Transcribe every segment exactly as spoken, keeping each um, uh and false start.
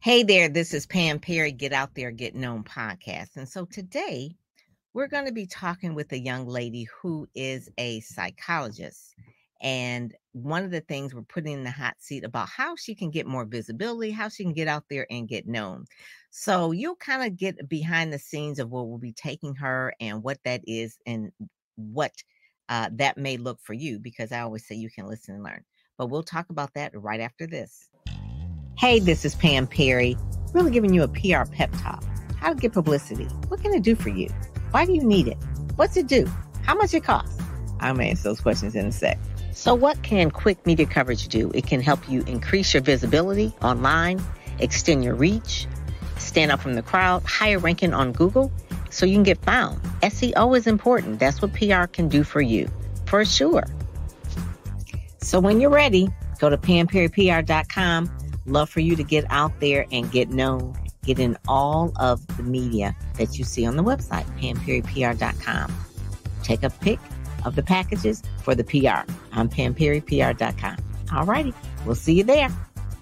Hey there, this is Pam Perry, Get Out There, Get Known podcast. And so today we're going to be talking with a young lady who is a psychologist. And one of the things we're putting in the hot seat about how she can get more visibility, how she can get out there and get known. So you'll kind of get behind the scenes of where we'll be taking her and what that is and what uh, that may look for you, because I always say you can listen and learn. But we'll talk about that right after this. Hey, this is Pam Perry, really giving you a P R pep talk. How to get publicity. What can it do for you? Why do you need it? What's it do? How much it costs? I'm going to answer those questions in a sec. So what can quick media coverage do? It can help you increase your visibility online, extend your reach, stand out from the crowd, higher ranking on Google so you can get found. S E O is important. That's what P R can do for you, for sure. So when you're ready, go to pam perry p r dot com. Love for you to get out there and get known. Get in all of the media that you see on the website, pam perry p r dot com. Take a pic of the packages for the P R. I'm pam perry p r dot com. All righty. We'll see you there.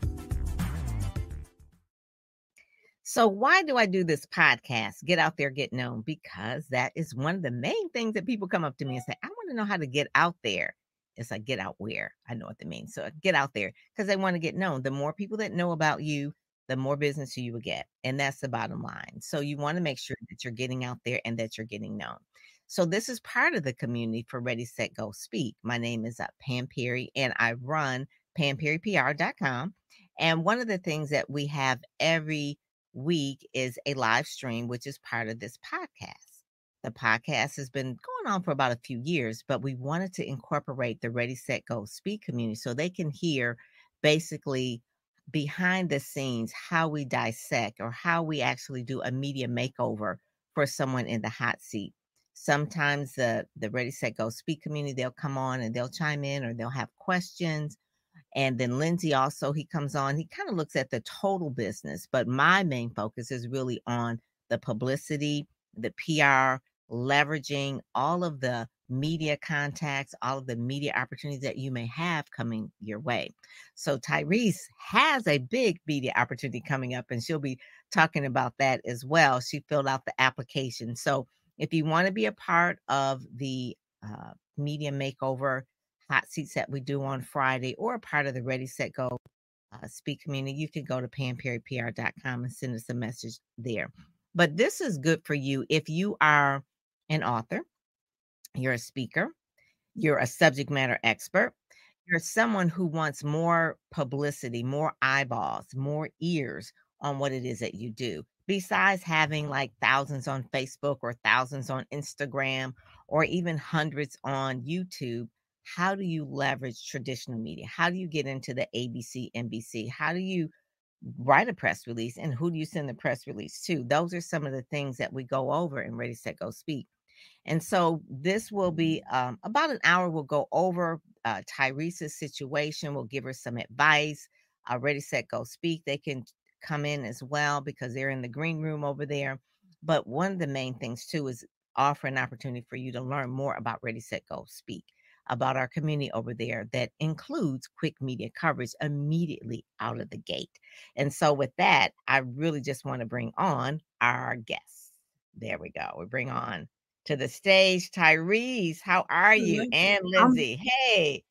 So why do I do this podcast? Get out there, get known, because that is one of the main things that people come up to me and say, I want to know how to get out there. It's like, get out where? I know what they mean. So get out there because they want to get known. The more people that know about you, the more business you will get. And that's the bottom line. So you want to make sure that you're getting out there and that you're getting known. So this is part of the community for Ready, Set, Go, Speak. My name is uh, Pam Perry, and I run pam perry p r dot com. And one of the things that we have every week is a live stream, which is part of this podcast. The podcast has been going on for about a few years, but we wanted to incorporate the Ready, Set, Go, Speak community so they can hear basically behind the scenes how we dissect or how we actually do a media makeover for someone in the hot seat. Sometimes the, the Ready, Set, Go, Speak community, they'll come on and they'll chime in or they'll have questions. And then Lindsay also, he comes on, he kind of looks at the total business, but my main focus is really on the publicity, the P R, leveraging all of the media contacts, all of the media opportunities that you may have coming your way. So Tyrese has a big media opportunity coming up, and she'll be talking about that as well. She filled out the application. So if you want to be a part of the uh, media makeover hot seats that we do on Friday, or a part of the Ready, Set, Go uh, Speak community, you can go to pam perry p r dot com and send us a message there. But this is good for you if you are an author, you're a speaker, you're a subject matter expert, you're someone who wants more publicity, more eyeballs, more ears on what it is that you do. Besides having like thousands on Facebook or thousands on Instagram or even hundreds on YouTube, how do you leverage traditional media? How do you get into the A B C, N B C? How do you write a press release, and who do you send the press release to? Those are some of the things that we go over in Ready, Set, Go, Speak. And so this will be um, about an hour. We'll go over uh, Tyrese's situation. We'll give her some advice. Uh, Ready, Set, Go, Speak. They can come in as well because they're in the green room over there. But one of the main things, too, is offer an opportunity for you to learn more about Ready, Set, Go, Speak, about our community over there that includes quick media coverage immediately out of the gate. And so with that, I really just want to bring on our guests. There we go. We bring on to the stage Tyrese. How are you? And Lindsay. Um, hey.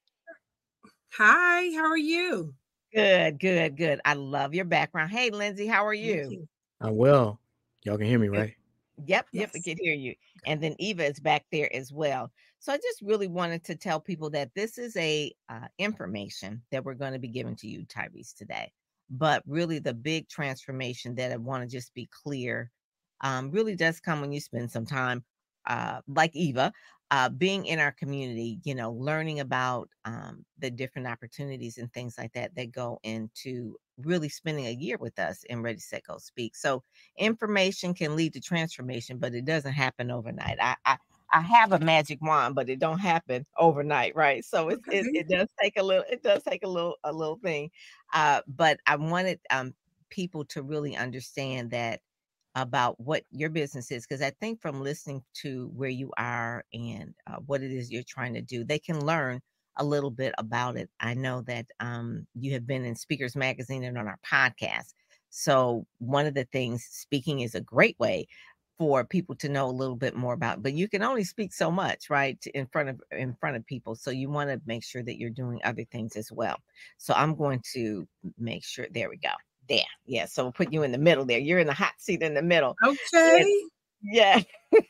Hi, how are you? Good, good, good. I love your background. Hey, Lindsay, how are you? you. I'm well. Y'all can hear me, right? Yep, yes. Yep, we can hear you. And then Eva is back there as well. So I just really wanted to tell people that this is a uh, information that we're going to be giving to you, Tyrese, today. But really the big transformation that I want to just be clear um, really does come when you spend some time, uh, like Eva, uh, being in our community, you know, learning about um, the different opportunities and things like that that go into really spending a year with us in Ready, Set, Go, Speak. So information can lead to transformation, but it doesn't happen overnight. I, I, I have a magic wand, but it don't happen overnight, right? So it, it, it does take a little, it does take a little, a little thing. Uh, but I wanted um, people to really understand that about what your business is, because I think from listening to where you are and uh, what it is you're trying to do, they can learn a little bit about it. I know that um, you have been in Speakers Magazine and on our podcast. So one of the things, speaking is a great way for people to know a little bit more about, but you can only speak so much, right, to- in front of in front of people. So you want to make sure that you're doing other things as well. So I'm going to make sure. There we go. There, yeah. So we'll put you in the middle there. You're in the hot seat in the middle. And Okay. yeah.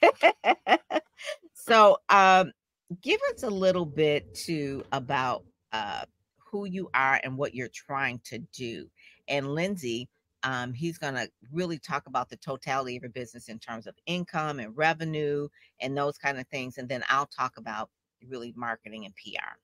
So um, give us a little bit too about uh, who you are and what you're trying to do. And Lindsay, um, he's going to really talk about the totality of your business in terms of income and revenue and those kind of things. And then I'll talk about really marketing and P R.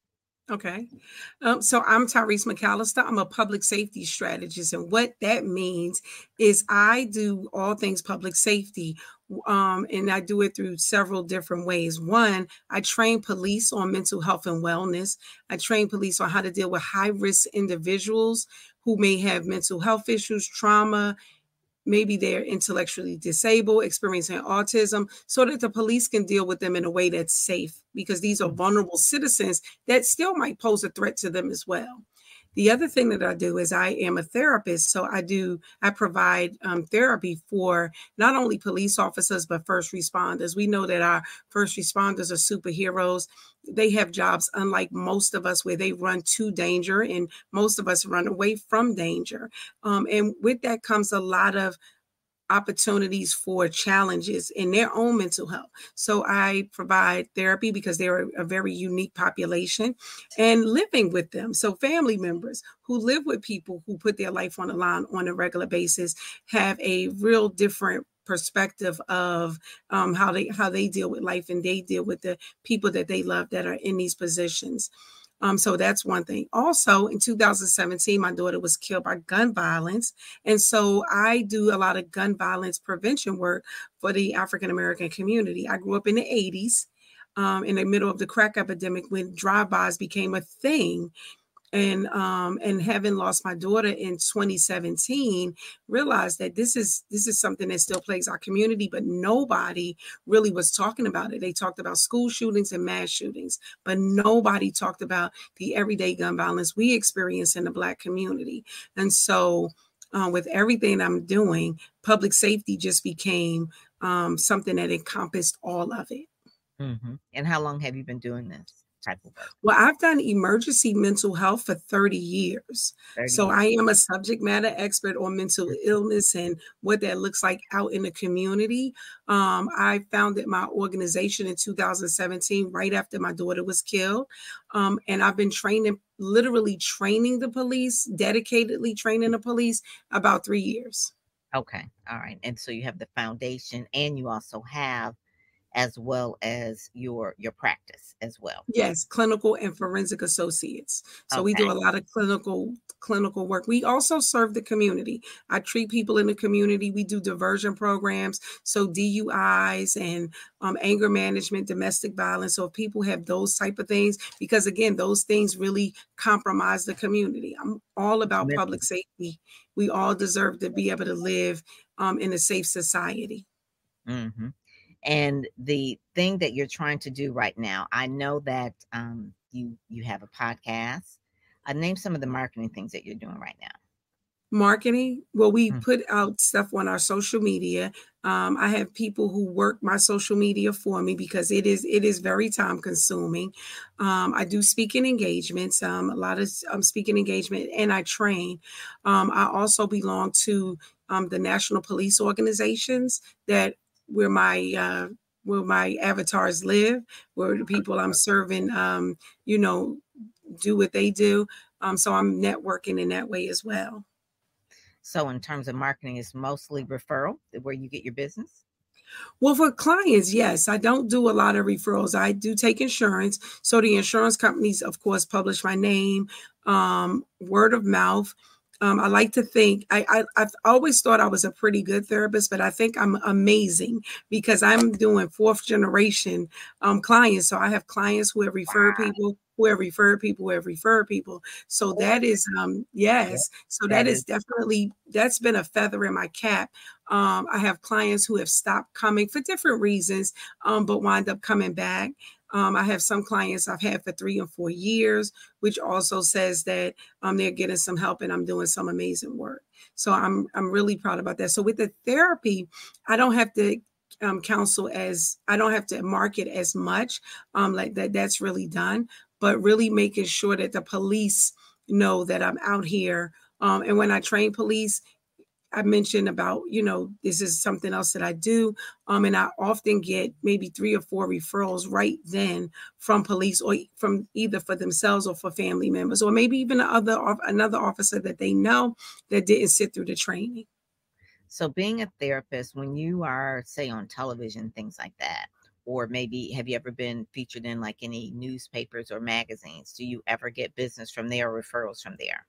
Okay. Um, so I'm Tyrese McAllister. I'm a public safety strategist. And what that means is I do all things public safety. Um, and I do it through several different ways. One, I train police on mental health and wellness. I train police on how to deal with high risk individuals who may have mental health issues, trauma. Maybe they're intellectually disabled, experiencing autism, so that the police can deal with them in a way that's safe, because these are vulnerable citizens that still might pose a threat to them as well. The other thing that I do is I am a therapist. So I do, I provide um, therapy for not only police officers, but first responders. We know that our first responders are superheroes. They have jobs unlike most of us, where they run to danger, and most of us run away from danger. Um, and with that comes a lot of opportunities for challenges in their own mental health. So I provide therapy because they're a very unique population, and living with them. So family members who live with people who put their life on the line on a regular basis have a real different perspective of um, how they how they deal with life, and they deal with the people that they love that are in these positions. Um, so that's one thing. Also, in two thousand seventeen, my daughter was killed by gun violence. And so I do a lot of gun violence prevention work for the African American community. I grew up in the eighties, um, in the middle of the crack epidemic, when drive-bys became a thing. And um, and having lost my daughter in twenty seventeen, realized that this is this is something that still plagues our community, but nobody really was talking about it. They talked about school shootings and mass shootings, but nobody talked about the everyday gun violence we experience in the Black community. And so uh, with everything I'm doing, public safety just became um, something that encompassed all of it. Mm-hmm. And how long have you been doing this type of work? Well, I've done emergency mental health for thirty years. thirty So years. I am a subject matter expert on mental illness and what that looks like out in the community. Um, I founded my organization in two thousand seventeen, right after my daughter was killed. Um, and I've been training, literally training the police, dedicatedly training the police about three years. Okay. All right. And so you have the foundation, and you also have as well as your your practice as well. Yes, clinical and forensic associates. So we Okay. do a lot of clinical clinical work. We also serve the community. I treat people in the community. We do diversion programs, so D U Is and um, anger management, domestic violence. So if people have those type of things, because again, those things really compromise the community. I'm all about Mental. public safety. We all deserve to be able to live um, in a safe society. Mm-hmm. And the thing that you're trying to do right now, I know that um, you you have a podcast. Uh, name some of the marketing things that you're doing right now. Marketing, well, we Mm. put out stuff on our social media. Um, I have people who work my social media for me, because it is it is very time consuming. Um, I do speaking engagements, um, a lot of um, speaking engagement, and I train. Um, I also belong to um, the national police organizations, that where my uh, where my avatars live, where the people I'm serving, um, you know, do what they do. Um, so I'm networking in that way as well. So in terms of marketing, it's mostly referral, where you get your business. Well, for clients, yes, I don't do a lot of referrals. I do take insurance. So the insurance companies, of course, publish my name, um, word of mouth. Um, I like to think, I, I, I've always thought I was a pretty good therapist, but I think I'm amazing, because I'm doing fourth generation um, clients. So I have clients who have referred Wow. people, who have referred people, who have referred people. So that is, um, yes. So that That is is definitely, that's been a feather in my cap. Um, I have clients who have stopped coming for different reasons, um, but wind up coming back. Um, I have some clients I've had for three or four years, which also says that um, they're getting some help and I'm doing some amazing work. So I'm I'm really proud about that. So with the therapy, I don't have to um, counsel as I don't have to market as much. Um, like that that's really done, but really making sure that the police know that I'm out here. Um, and when I train police, I mentioned about, you know, this is something else that I do. Um, and I often get maybe three or four referrals right then from police or from either for themselves or for family members, or maybe even other, another officer that they know that didn't sit through the training. So being a therapist, when you are, say, on television, things like that, or maybe have you ever been featured in like any newspapers or magazines? Do you ever get business from there or referrals from there?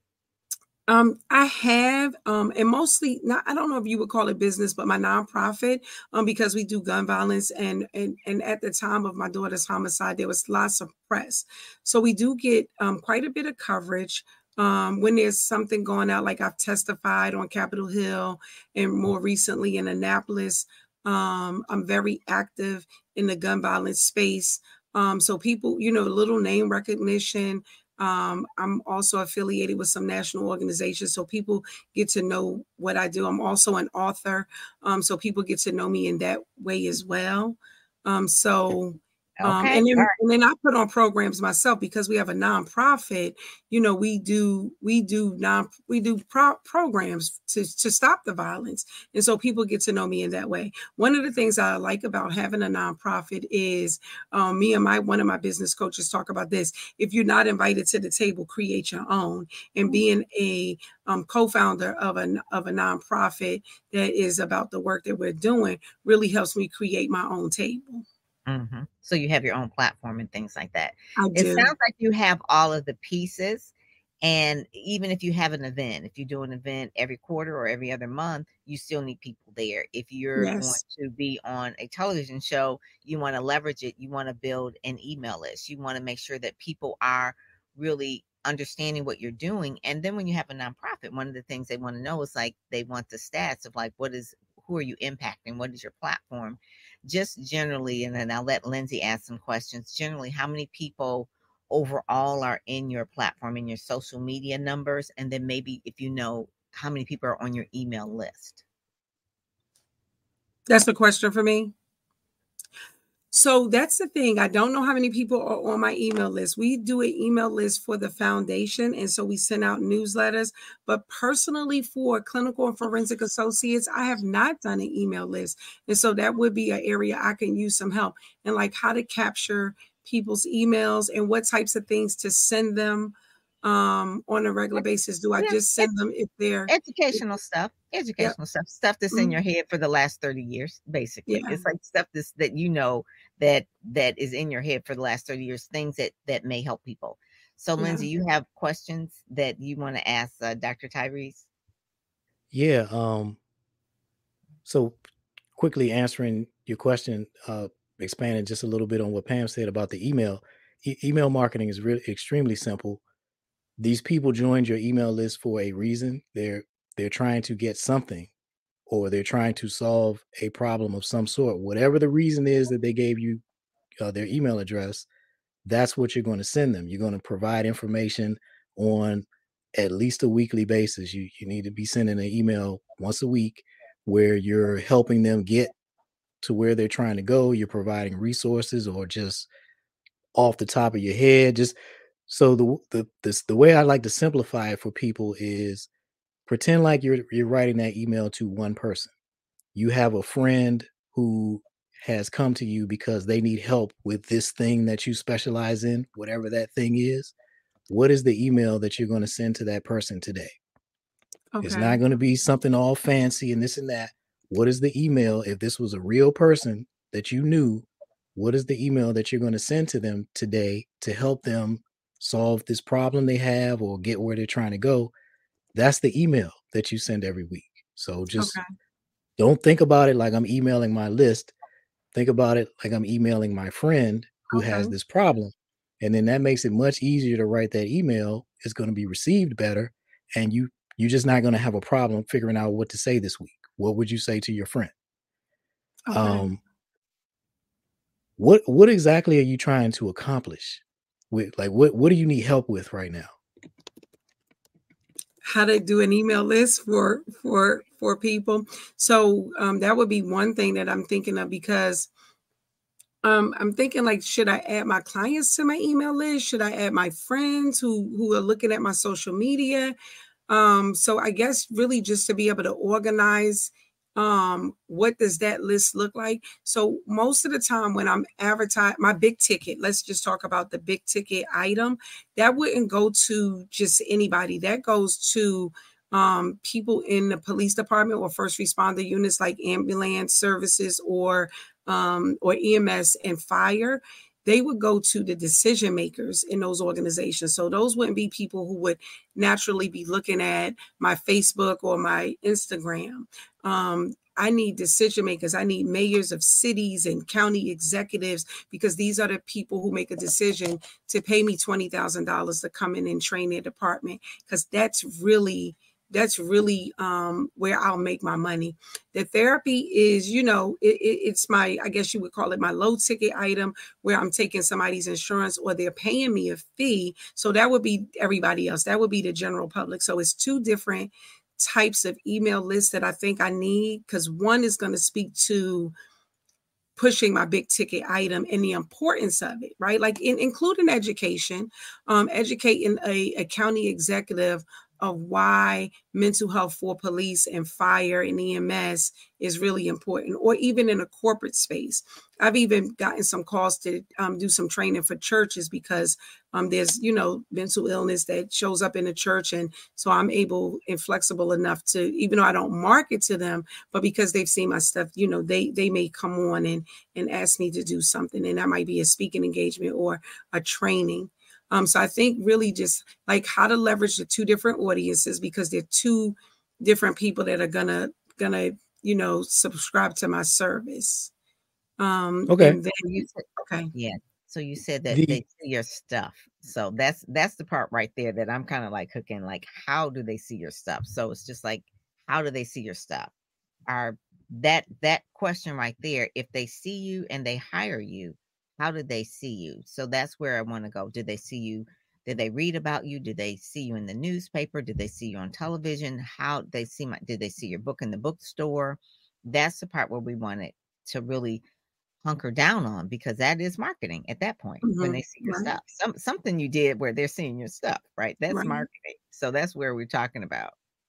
Um, I have, um, and mostly not, I don't know if you would call it business, but my nonprofit, um, because we do gun violence and, and, and at the time of my daughter's homicide, there was lots of press. So we do get, um, quite a bit of coverage. Um, when there's something going out, like I've testified on Capitol Hill and more recently in Annapolis. Um, I'm very active in the gun violence space. Um, so people, you know, little name recognition. Um, I'm also affiliated with some national organizations, so people get to know what I do. I'm also an author, um, so people get to know me in that way as well. Um, so, um, Okay. and then All right. and then I put on programs myself because we have a nonprofit. You know, we do we do non we do pro- programs to to stop the violence, and so people get to know me in that way. One of the things I like about having a nonprofit is um, me and my one of my business coaches talk about this. If you're not invited to the table, create your own. And being a um, co-founder of a of a nonprofit that is about the work that we're doing really helps me create my own table. Mm-hmm. So you have your own platform and things like that. I It do. sounds like you have all of the pieces. And even if you have an event, if you do an event every quarter or every other month, you still need people there. If you're going Yes. to be on a television show, you want to leverage it. You want to build an email list. You want to make sure that people are really understanding what you're doing. And then when you have a nonprofit, one of the things they want to know is like they want the stats of like, what is, who are you impacting? What is your platform? Just generally, and then I'll let Lindsay ask some questions. Generally, how many people overall are in your platform, in your social media numbers, and then maybe if you know how many people are on your email list? That's the question for me. So that's the thing. I don't know how many people are on my email list. We do an email list for the foundation, and so we send out newsletters. But personally, for clinical and forensic associates, I have not done an email list. And so that would be an area I can use some help, and like how to capture people's emails and what types of things to send them um, on a regular basis. Do I Yeah, just send them if they're educational stuff, Yep. educational stuff, stuff that's in Mhm. your head for the last thirty years, basically. Yeah. It's like stuff that's, that you know that that is in your head for the last thirty years, things that that may help people. So, Yeah. Lindsay, you have questions that you want to ask uh, Doctor Tyrese? Yeah. Um. So quickly answering your question, uh, expanding just a little bit on what Pam said about the email. E- email marketing is really extremely simple. These people joined your email list for a reason. They're they're trying to get something, or they're trying to solve a problem of some sort. Whatever the reason is that they gave you uh, their email address, that's what you're going to send them. You're going to provide information on at least a weekly basis. You you need to be sending an email once a week where you're helping them get to where they're trying to go. You're providing resources, or just off the top of your head. Just so the the this, the way I like to simplify it for people is pretend like you're you're writing that email to one person. You have a friend who has come to you because they need help with this thing that you specialize in, whatever that thing is. What is the email that you're going to send to that person today? It's Okay. not going to be something all fancy and this and that. What is the email? If this was a real person that you knew, what is the email that you're going to send to them today to help them solve this problem they have or get where they're trying to go? That's the email that you send every week. So just Okay. don't think about it like I'm emailing my list. Think about it like I'm emailing my friend who has Okay. this problem. And then that makes it much easier to write that email. It's going to be received better. And you you're just not going to have a problem figuring out what to say this week. What would you say to your friend? Okay. Um, what what exactly are you trying to accomplish? With like what what do you need help with right now? how to do an email list for for for people. So um, that would be one thing that I'm thinking of, because um, I'm thinking, like, should I add my clients to my email list? Should I add my friends who who are looking at my social media? Um, so I guess really just to be able to organize, um, what does that list look like? So most of the time when I'm advertising my big ticket, let's just talk about the big ticket item, that wouldn't go to just anybody. That goes to um, people in the police department or first responder units like ambulance services or um, or E M S and fire. They would go to the decision makers in those organizations. So those wouldn't be people who would naturally be looking at my Facebook or my Instagram. Um, I need decision makers. I need mayors of cities and county executives, because these are the people who make a decision to pay me twenty thousand dollars to come in and train their department, because that's really that's really um, where I'll make my money. The therapy is, you know, it, it, it's my, I guess you would call it my low ticket item, where I'm taking somebody's insurance or they're paying me a fee. So that would be everybody else. That would be the general public. So it's two different types of email lists that I think I need, because one is going to speak to pushing my big ticket item and the importance of it, right? Like in, including education, um, educating a, a county executive of why mental health for police and fire and E M S is really important, or even in a corporate space. I've even gotten some calls to um, do some training for churches, because um, there's, you know, mental illness that shows up in the church. And so I'm able and flexible enough to, even though I don't market to them, but because they've seen my stuff, you know, they they may come on and, and ask me to do something. And that might be a speaking engagement or a training. Um, so I think really just like how to leverage the two different audiences, because they're two different people that are gonna gonna you know subscribe to my service. Um, Okay. and then you, okay. Yeah. So you said that The they see your stuff. So that's that's the part right there that I'm kind of like hooking. Like, how do they see your stuff? So it's just like, how do they see your stuff? Are that that question right there? If they see you and they hire you, how did they see you? So that's where I want to go. Did they see you? Did they read about you? Did they see you in the newspaper? Did they see you on television? How they see my? Did they see your book in the bookstore? That's the part where we wanted to really hunker down on, because that is marketing at that point. When they Mm-hmm. see your Right. stuff, some something you did where they're seeing your stuff, right? That's Right. marketing. So that's where we're talking about.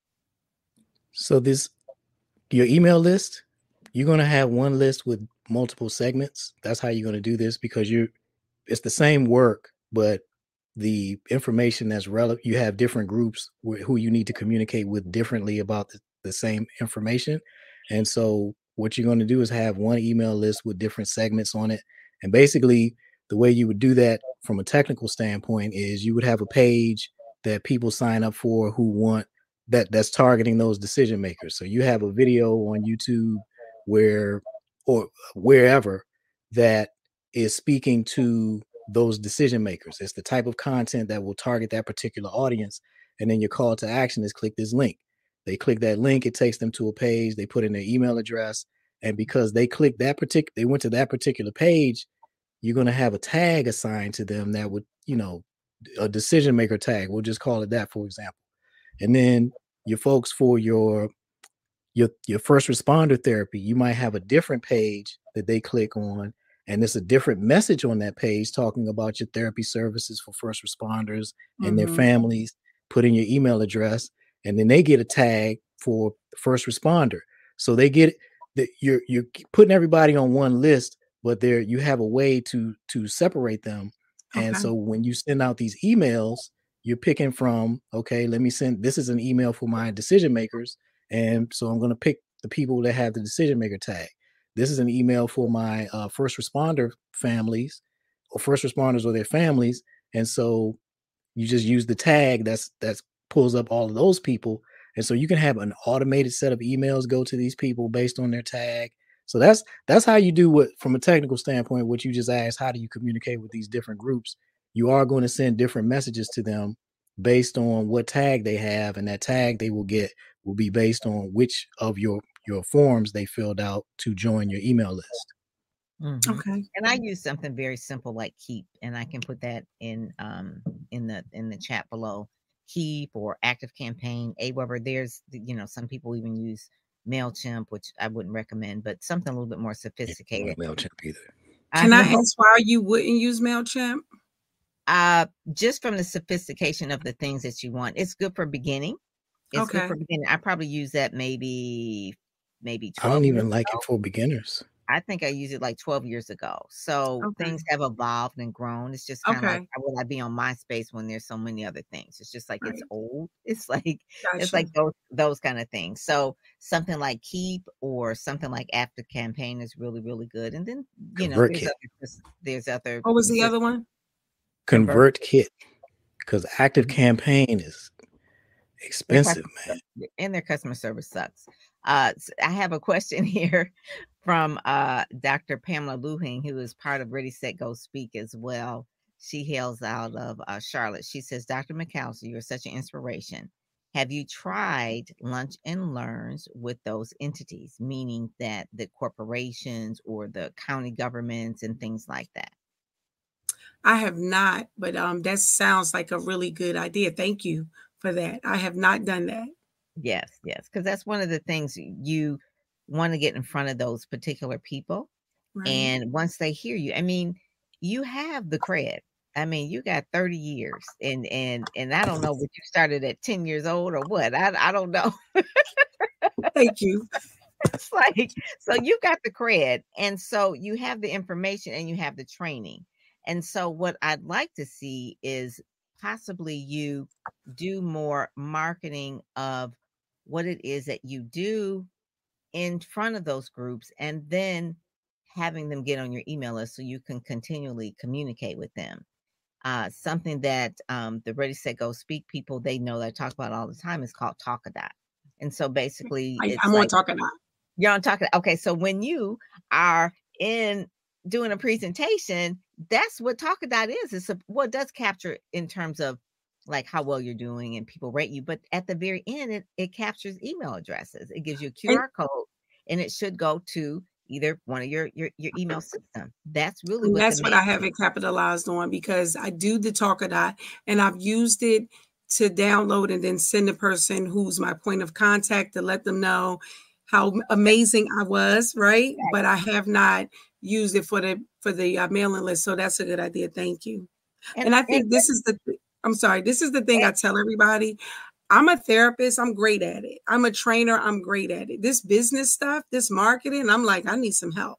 so this your email list, you're going to have one list with multiple segments. That's how you're going to do this, because you it's the same work, but the information that's relevant, you have different groups wh- who you need to communicate with differently about the, the same information. And so what you're going to do is have one email list with different segments on it. And basically the way you would do that from a technical standpoint is you would have a page that people sign up for who want that that's targeting those decision makers. So you have a video on YouTube where or wherever that is speaking to those decision makers. It's the type of content that will target that particular audience. And then your call to action is click this link. They click that link, it takes them to a page, they put in their email address. And because they click that particular, they went to that particular page, you're going to have a tag assigned to them that would, you know, a decision maker tag. We'll just call it that, for example. And then your folks for your your your first responder therapy, you might have a different page that they click on, and there's a different message on that page talking about your therapy services for first responders and their Mm-hmm. families. Put in your email address, and then they get a tag for first responder. So they get that you're you're putting everybody on one list, but there you have a way to to separate them. And Okay. so when you send out these emails, you're picking from, okay, let me send this is an email for my decision makers. And so I'm going to pick the people that have the decision maker tag. This is an email for my uh, first responder families or first responders or their families. And so you just use the tag that's that's pulls up all of those people. And so you can have an automated set of emails go to these people based on their tag. So that's that's how you do what, from a technical standpoint, what you just asked, how do you communicate with these different groups? You are going to send different messages to them based on what tag they have, and that tag they will get will be based on which of your your forms they filled out to join your email list. Mm-hmm. Okay. And I use something very simple like Keep, and I can put that in um in the in the chat below. Keep or Active Campaign, Aweber. There's, you know, some people even use MailChimp, which I wouldn't recommend, but something a little bit more sophisticated. MailChimp either. Can I, I ask why you wouldn't use MailChimp? Uh, just from the sophistication of the things that you want. It's good for beginning. It's okay. good for beginning. I probably use that maybe, maybe I don't even like ago. it for beginners. I think I used it like twelve years ago. So okay. things have evolved and grown. It's just kind of okay. like, would I be on MySpace when there's so many other things? It's just like, right. it's old. It's like, gotcha. it's like those, those kind of things. So something like Keep or something like Active Campaign is really, really good. And then, you know, there's other, there's other. What was the other one? ConvertKit. Because Active Campaign is expensive, man. And their customer service sucks. Uh, I have a question here from uh, Doctor Pamela Luhing, who is part of Ready, Set, Go Speak as well. She hails out of uh, Charlotte. She says, Doctor McAllister, you're such an inspiration. Have you tried lunch and learns with those entities, meaning that the corporations or the county governments and things like that? I have not, but um, that sounds like a really good idea. Thank you for that. I have not done that. Yes, yes, because that's one of the things you want to get in front of those particular people. Right. And once they hear you, I mean, you have the cred. I mean, you got thirty years and and and I don't know what you started at ten years old or what. I, I don't know. Thank you. It's like, so you got the cred. And so you have the information and you have the training. And so what I'd like to see is possibly you do more marketing of what it is that you do in front of those groups, and then having them get on your email list so you can continually communicate with them. Uh, something that um, the Ready, Set, Go Speak people, they know that I talk about all the time is called Talkadot. And so basically, I, it's I'm like, on Talkadot. You're on Talkadot. Okay, so when you are in doing a presentation, that's what Talkadot is. It's a, what does capture in terms of like how well you're doing and people rate you. But at the very end, it, it captures email addresses. It gives you a Q R and, code and it should go to either one of your, your, your email system. That's really what that's what I have it capitalized on, because I do the Talkadot and I've used it to download and then send the person who's my point of contact to let them know how amazing I was. Right. right. But I have not used it for the, for the uh, mailing list. So that's a good idea. Thank you. And, and I think and, this is the, I'm sorry, this is the thing and, I tell everybody. I'm a therapist. I'm great at it. I'm a trainer. I'm great at it. This business stuff, this marketing, I'm like, I need some help.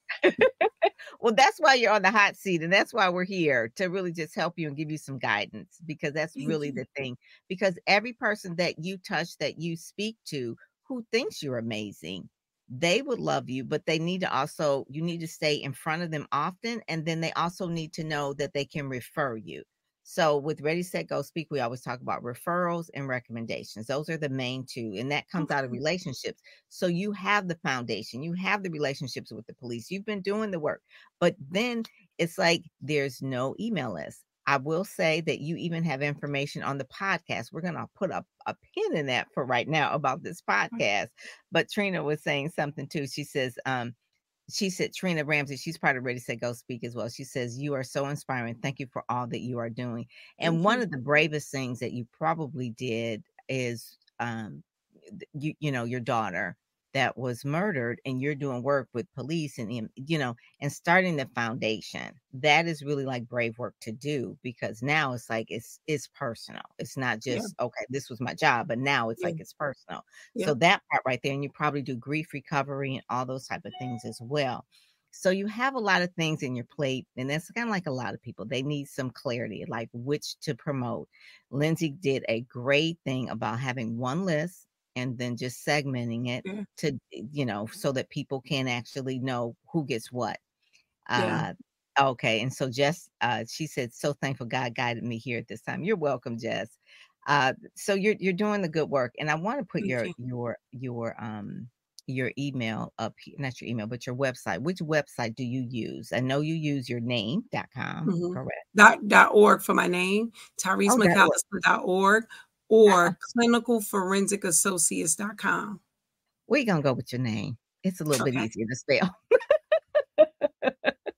Well, that's why you're on the hot seat. And that's why we're here, to really just help you and give you some guidance, because that's Thank really you. the thing. Because every person that you touch, that you speak to, who thinks you're amazing, they would love you, but they need to also, you need to stay in front of them often. And then they also need to know that they can refer you. So with Ready, Set, Go Speak, we always talk about referrals and recommendations. Those are the main two. And that comes out of relationships. So you have the foundation, you have the relationships with the police, you've been doing the work, but then it's like, there's no email list. I will say that you even have information on the podcast. We're going to put a, a pin in that for right now about this podcast. But Trina was saying something too. She says, um, She said, Trina Ramsey, she's part of Ready, Set, Go Speak as well. She says, you are so inspiring. Thank you for all that you are doing. And Thank one you. of the bravest things that you probably did is, um, you, you know, your daughter that was murdered, and you're doing work with police and, you know, and starting the foundation. That is really like brave work to do, because now it's like, it's, it's personal. It's not just, yeah. okay, this was my job, but now it's yeah. like, it's personal. Yeah. So that part right there, and you probably do grief recovery and all those type of things as well. So you have a lot of things in your plate, and that's kind of like a lot of people, they need some clarity, like which to promote. Lindsay did a great thing about having one list and then just segmenting it yeah. to, you know, so that people can actually know who gets what. Yeah. Uh, okay. And so Jess, uh, she said, so thankful God guided me here at this time. You're welcome, Jess. Uh, so you're, you're doing the good work. And I want to put Thank your, you. your, your, um, your email up here, not your email, but your website. Which website do you use? I know you use your name dot com, mm-hmm. correct? Dot, dot org for my name, Tyrese oh, McAllister dot org. Or uh-huh. clinical forensic associates dot com. We're going to go with your name. It's a little okay. bit easier to spell.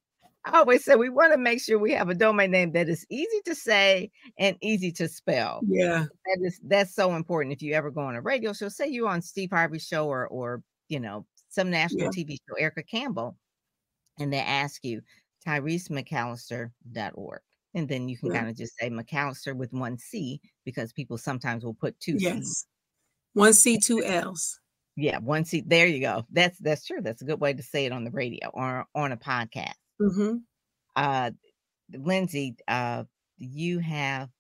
I always say we want to make sure we have a domain name that is easy to say and easy to spell. Yeah. That is that's so important. If you ever go on a radio show, say you're on Steve Harvey's show or or you know, some national Yeah. T V show, Erica Campbell, and they ask you Tyrese McAllister dot org. And then you can Yeah. kind of just say McAllister with one C because people sometimes will put two C's. Yes. One C, two L's. Yeah, one C. There you go. That's that's true. That's a good way to say it on the radio or on a podcast. Mm-hmm. Uh, Lindsay, uh, you have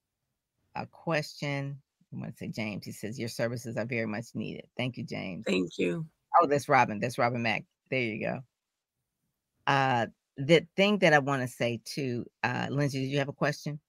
a question. I want to say James. He says your services are very much needed. Thank you, James. Thank you. Oh, that's Robin. That's Robin Mack. There you go. Uh, the thing that I want to say too, uh, Lindsay, did you have a question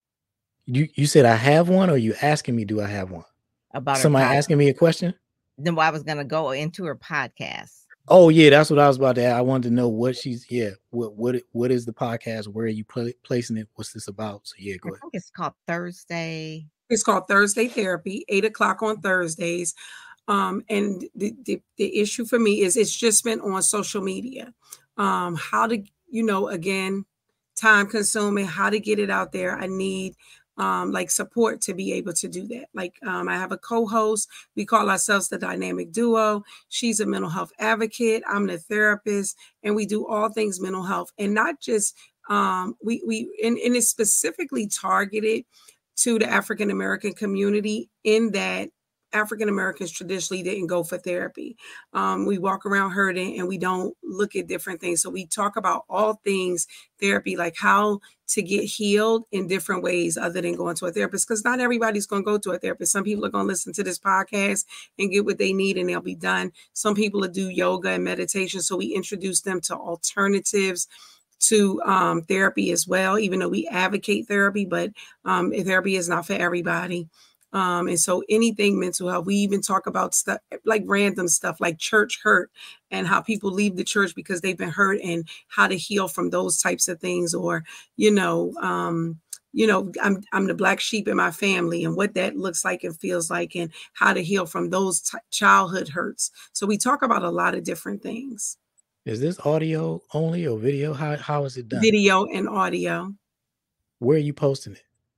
You you said I have one, or you asking me do I have one? about her Somebody podcast? asking me a question? Then I was gonna go into her podcast. Oh yeah, that's what I was about to ask. I wanted to know what she's yeah. What what what is the podcast? Where are you pl- placing it? What's this about? So yeah, go I ahead. think it's called Thursday. It's called Thursday Therapy, eight o'clock on Thursdays. Um, and the, the, the issue for me is it's just been on social media. Um, how to, you know, again, time consuming, how to get it out there. I need um, like support to be able to do that. Like um, I have a co-host. We call ourselves the Dynamic Duo. She's a mental health advocate. I'm the therapist, and we do all things mental health, and not just um, we we and, and it's specifically targeted to the African American community, in that African Americans traditionally didn't go for therapy. Um, we walk around hurting and we don't look at different things. So we talk about all things therapy, like how to get healed in different ways other than going to a therapist, because not everybody's going to go to a therapist. Some people are going to listen to this podcast and get what they need and they'll be done. Some people will do yoga and meditation. So we introduce them to alternatives to um, therapy as well, even though we advocate therapy, but um, therapy is not for everybody. Um, and so anything mental health, we even talk about stuff like random stuff like church hurt and how people leave the church because they've been hurt and how to heal from those types of things. Or, you know, um, you know, I'm, I'm the black sheep in my family and what that looks like and feels like and how to heal from those t- childhood hurts. So we talk about a lot of different things. Is this audio only or video? How how is it done? Video and audio. Where are you posting it?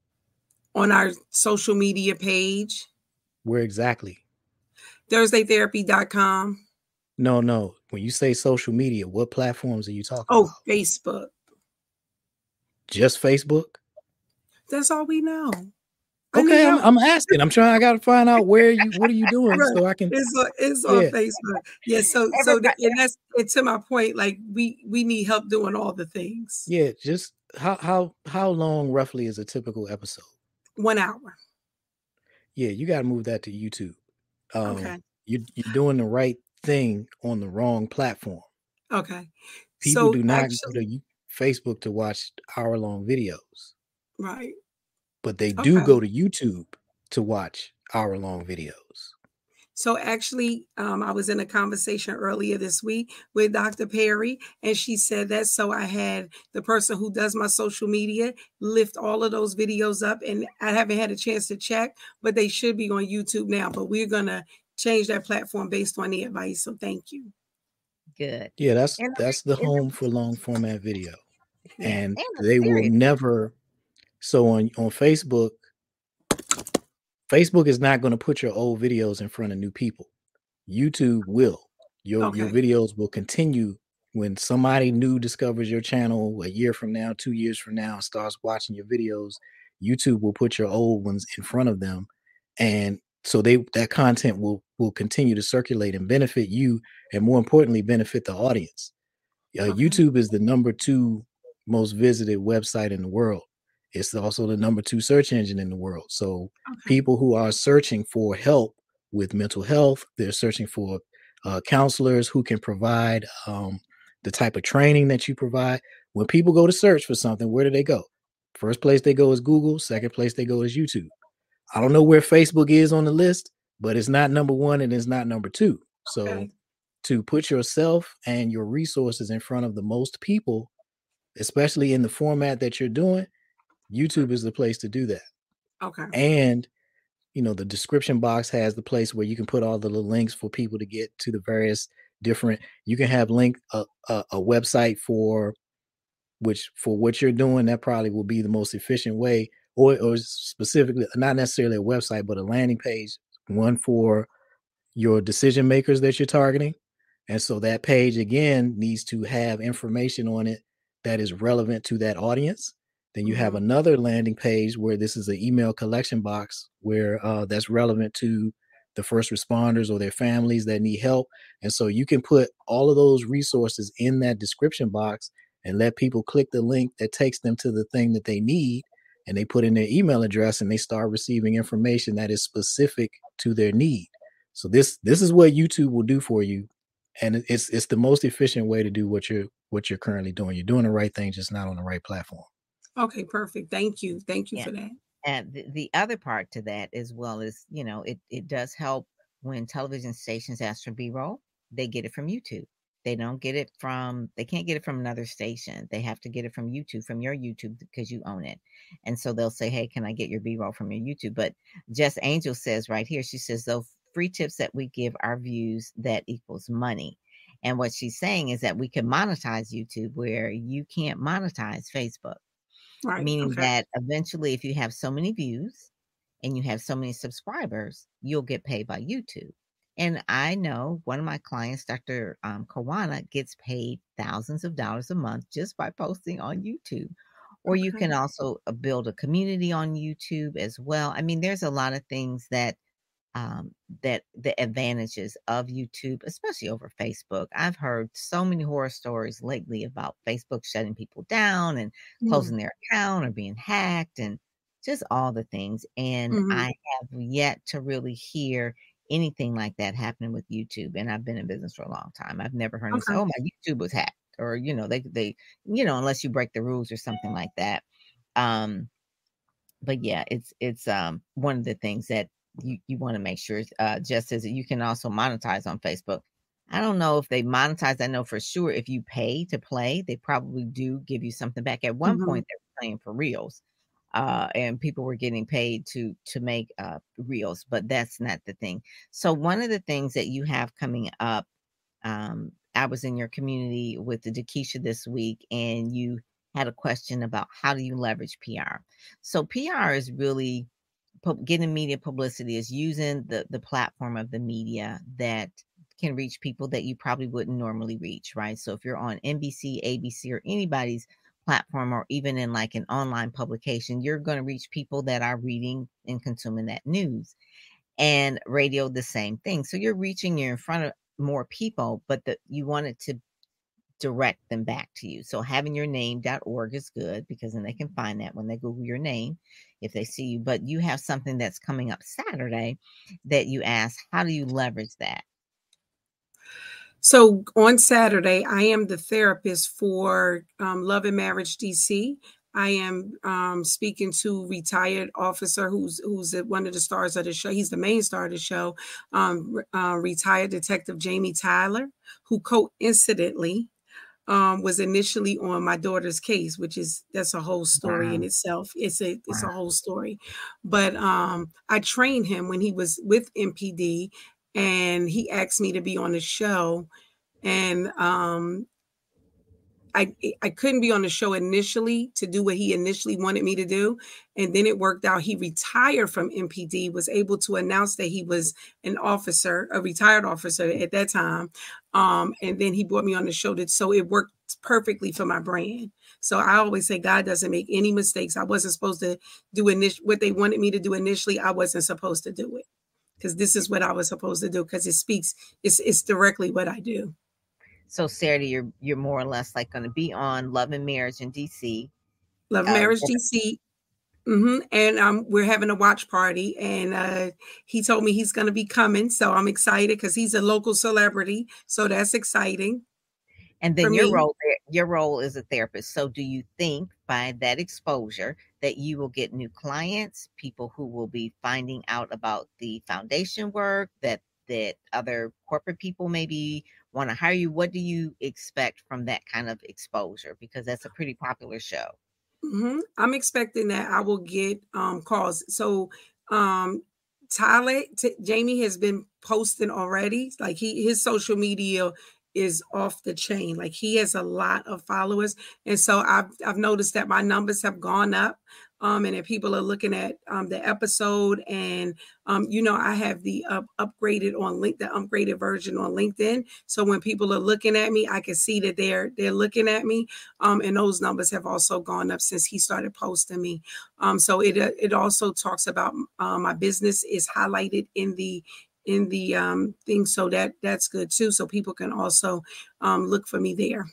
On our social media page. Where exactly? Thursday therapy dot com. No, no. When you say social media, what platforms are you talking oh, about? Oh, Facebook. Just Facebook? That's all we know. Okay, I'm, I'm asking. I'm trying. I got to find out where you. What are you doing right. so I can. It's on, it's on yeah. Facebook. Yeah. So so that, and that's and to my point. Like we we need help doing all the things. Yeah. Just how how how long roughly is a typical episode? One hour. Yeah, you got to move that to YouTube. Um, okay. You you're doing the right thing on the wrong platform. Okay. People so do not actually, go to Facebook to watch hour long videos. Right. But they do okay. go to YouTube to watch hour long videos. So actually, um, I was in a conversation earlier this week with Doctor Perry, and she said that. So I had the person who does my social media lift all of those videos up, and I haven't had a chance to check, but they should be on YouTube now. But we're going to change that platform based on the advice. So thank you. Good. Yeah, that's and that's the home for long format video. Yeah, and, and they serious. will never. So on, on Facebook, Facebook is not going to put your old videos in front of new people. YouTube will. Your okay. your videos will continue when somebody new discovers your channel a year from now, two years from now, and starts watching your videos. YouTube will put your old ones in front of them, and so they that content will will continue to circulate and benefit you, and more importantly, benefit the audience. Uh, okay. YouTube is the number two most visited website in the world. It's also the number two search engine in the world. So okay. people who are searching for help with mental health, they're searching for uh, counselors who can provide um, the type of training that you provide. When people go to search for something, where do they go? First place they go is Google. Second place they go is YouTube. I don't know where Facebook is on the list, but it's not number one and it's not number two. So okay. to put yourself and your resources in front of the most people, especially in the format that you're doing, YouTube is the place to do that. Okay. And, you know, the description box has the place where you can put all the little links for people to get to the various different, you can have link a, a, a website for which for what you're doing, that probably will be the most efficient way, or, or specifically, not necessarily a website, but a landing page, one for your decision makers that you're targeting. And so that page, again, needs to have information on it that is relevant to that audience. Then you mm-hmm. have another landing page where this is an email collection box where uh, that's relevant to the first responders or their families that need help. And so you can put all of those resources in that description box and let people click the link that takes them to the thing that they need. And they put in their email address and they start receiving information that is specific to their need. So this this is what YouTube will do for you. And it's it's the most efficient way to do what you're what you're currently doing. You're doing the right thing, just not on the right platform. Okay, perfect. Thank you. Thank you yeah. for that. And the, the other part to that as well is, you know, it, it does help when television stations ask for B-roll, they get it from YouTube. They don't get it from, they can't get it from another station. They have to get it from YouTube, from your YouTube, because you own it. And so they'll say, hey, can I get your B-roll from your YouTube? But Jess Angel says right here, she says, those free tips that we give our views, that equals money. And what she's saying is that we can monetize YouTube where you can't monetize Facebook. Right, meaning okay. that eventually if you have so many views and you have so many subscribers, you'll get paid by YouTube. And I know one of my clients, Doctor Um, Kawana, gets paid thousands of dollars a month just by posting on YouTube. Or okay. you can also build a community on YouTube as well. I mean, there's a lot of things that um, that the advantages of YouTube, especially over Facebook. I've heard so many horror stories lately about Facebook shutting people down and mm-hmm. closing their account or being hacked and just all the things. And mm-hmm. I have yet to really hear anything like that happening with YouTube. And I've been in business for a long time. I've never heard okay. them say, oh, my YouTube was hacked, or, you know, they, they, you know, unless you break the rules or something like that. Um, but yeah, it's, it's um, one of the things that you, you want to make sure, uh, just as you can also monetize on Facebook. I don't know if they monetize. I know for sure if you pay to play, they probably do give you something back. At one mm-hmm. point, they were playing for reels, uh, and people were getting paid to to make uh, reels, but that's not the thing. So one of the things that you have coming up, um, I was in your community with the Dakisha this week, and you had a question about how do you leverage P R. So P R is really getting media publicity, is using the, the platform of the media that can reach people that you probably wouldn't normally reach, right? So if you're on N B C, A B C, or anybody's platform, or even in like an online publication, you're going to reach people that are reading and consuming that news. And radio, the same thing. So you're reaching, you're in front of more people, but the, you want it to direct them back to you. So having your name dot org is good, because then they can find that when they Google your name, if they see you. But you have something that's coming up Saturday that you ask, how do you leverage that? So on Saturday, I am the therapist for um, Love and Marriage D C. I am um, speaking to retired officer who's who's one of the stars of the show. He's the main star of the show, um, uh, retired Detective Jamie Tyler, who coincidentally um, was initially on my daughter's case, which is that's a whole story wow. in itself. It's a it's wow. a whole story. But um, I trained him when he was with M P D, and he asked me to be on the show, and um, I, I couldn't be on the show initially to do what he initially wanted me to do. And then it worked out. He retired from M P D, was able to announce that he was an officer, a retired officer at that time. Um, and then he brought me on the show. That, so it worked perfectly for my brand. So I always say God doesn't make any mistakes. I wasn't supposed to do init- what they wanted me to do initially. I wasn't supposed to do it, because this is what I was supposed to do, because it speaks, it's, it's directly what I do. So Saturday, you're you're more or less like going to be on Love and Marriage in D C. Love and uh, Marriage D C. Mm-hmm. And um, we're having a watch party, and uh, he told me he's going to be coming. So I'm excited, because he's a local celebrity. So that's exciting. And then your me. role, your role as a therapist. So do you think by that exposure that you will get new clients, people who will be finding out about the foundation work, that that other corporate people maybe want to hire you? What do you expect from that kind of exposure? Because that's a pretty popular show. Mm-hmm. I'm expecting that I will get um, calls. So um, Tyler, T- Jamie has been posting already. Like he, his social media is off the chain. Like he has a lot of followers. And so I've, I've noticed that my numbers have gone up. Um, and if people are looking at um, the episode and, um, you know, I have the uh, upgraded on link, the upgraded version on LinkedIn. So when people are looking at me, I can see that they're, they're looking at me. Um, and those numbers have also gone up since he started posting me. Um, so it, uh, it also talks about uh, my business is highlighted in the, in the um, thing. So that that's good too. So people can also um, look for me there.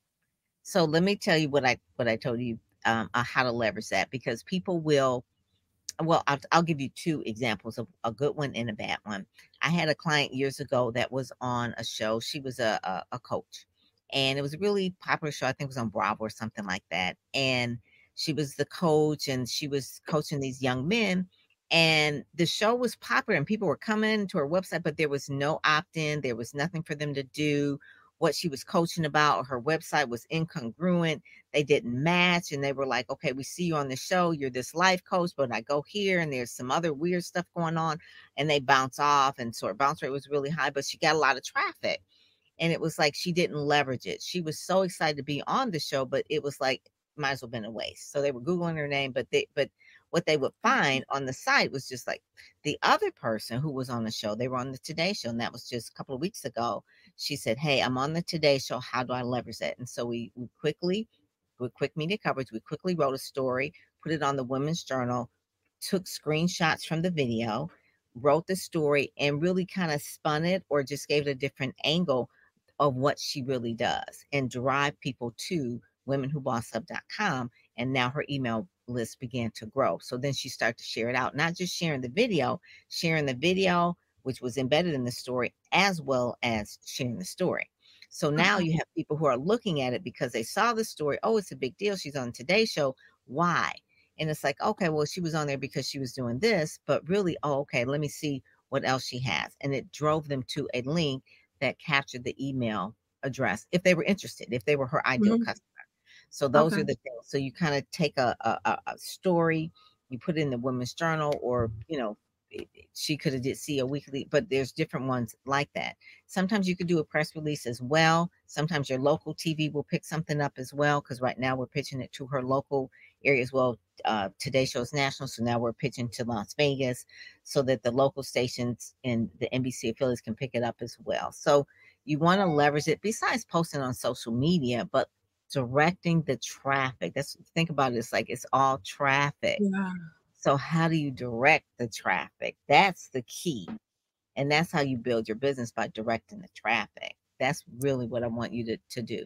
So let me tell you what I, what I told you. Um, uh, how to leverage that, because people will, well, I'll, I'll give you two examples of a good one and a bad one. I had a client years ago that was on a show. She was a, a, a coach, and it was a really popular show. I think it was on Bravo or something like that. And she was the coach, and she was coaching these young men. And the show was popular, and people were coming to her website, but there was no opt-in. There was nothing for them to do. What she was coaching about, her website was incongruent. They didn't match. And they were like, okay, we see you on the show. You're this life coach, but I go here and there's some other weird stuff going on. And they bounce off. And so her bounce rate was really high, but she got a lot of traffic. And it was like she didn't leverage it. She was so excited to be on the show, but it was like, might as well been a waste. So they were Googling her name, but they, but what they would find on the site was just like the other person who was on the show. They were on the Today Show, and that was just a couple of weeks ago. She said, hey, I'm on the Today Show. How do I leverage that? And so we, we quickly, with quick media coverage, we quickly wrote a story, put it on the Women's Journal, took screenshots from the video, wrote the story, and really kind of spun it or just gave it a different angle of what she really does and drive people to women who boss up dot com. And now her email list began to grow. So then she started to share it out, not just sharing the video, sharing the video, which was embedded in the story, as well as sharing the story. So now you have people who are looking at it because they saw the story. Oh, it's a big deal. She's on the Today Show. Why? And it's like, okay, well, she was on there because she was doing this, but really, oh, okay, let me see what else she has. And it drove them to a link that captured the email address if they were interested, if they were her ideal mm-hmm. customer. So those okay. are the things. So you kind of take a, a, a story, you put it in the Women's Journal, or, you know, it, she could have did see a weekly, but there's different ones like that. Sometimes you could do a press release as well. Sometimes your local T V will pick something up as well, because right now we're pitching it to her local area as well. Uh, Today Show's national, so now we're pitching to Las Vegas so that the local stations and the N B C affiliates can pick it up as well. So you want to leverage it besides posting on social media, but directing the traffic. That's, think about it, it's like it's all traffic. Yeah. So how do you direct the traffic? That's the key. And that's how you build your business, by directing the traffic. That's really what I want you to, to do.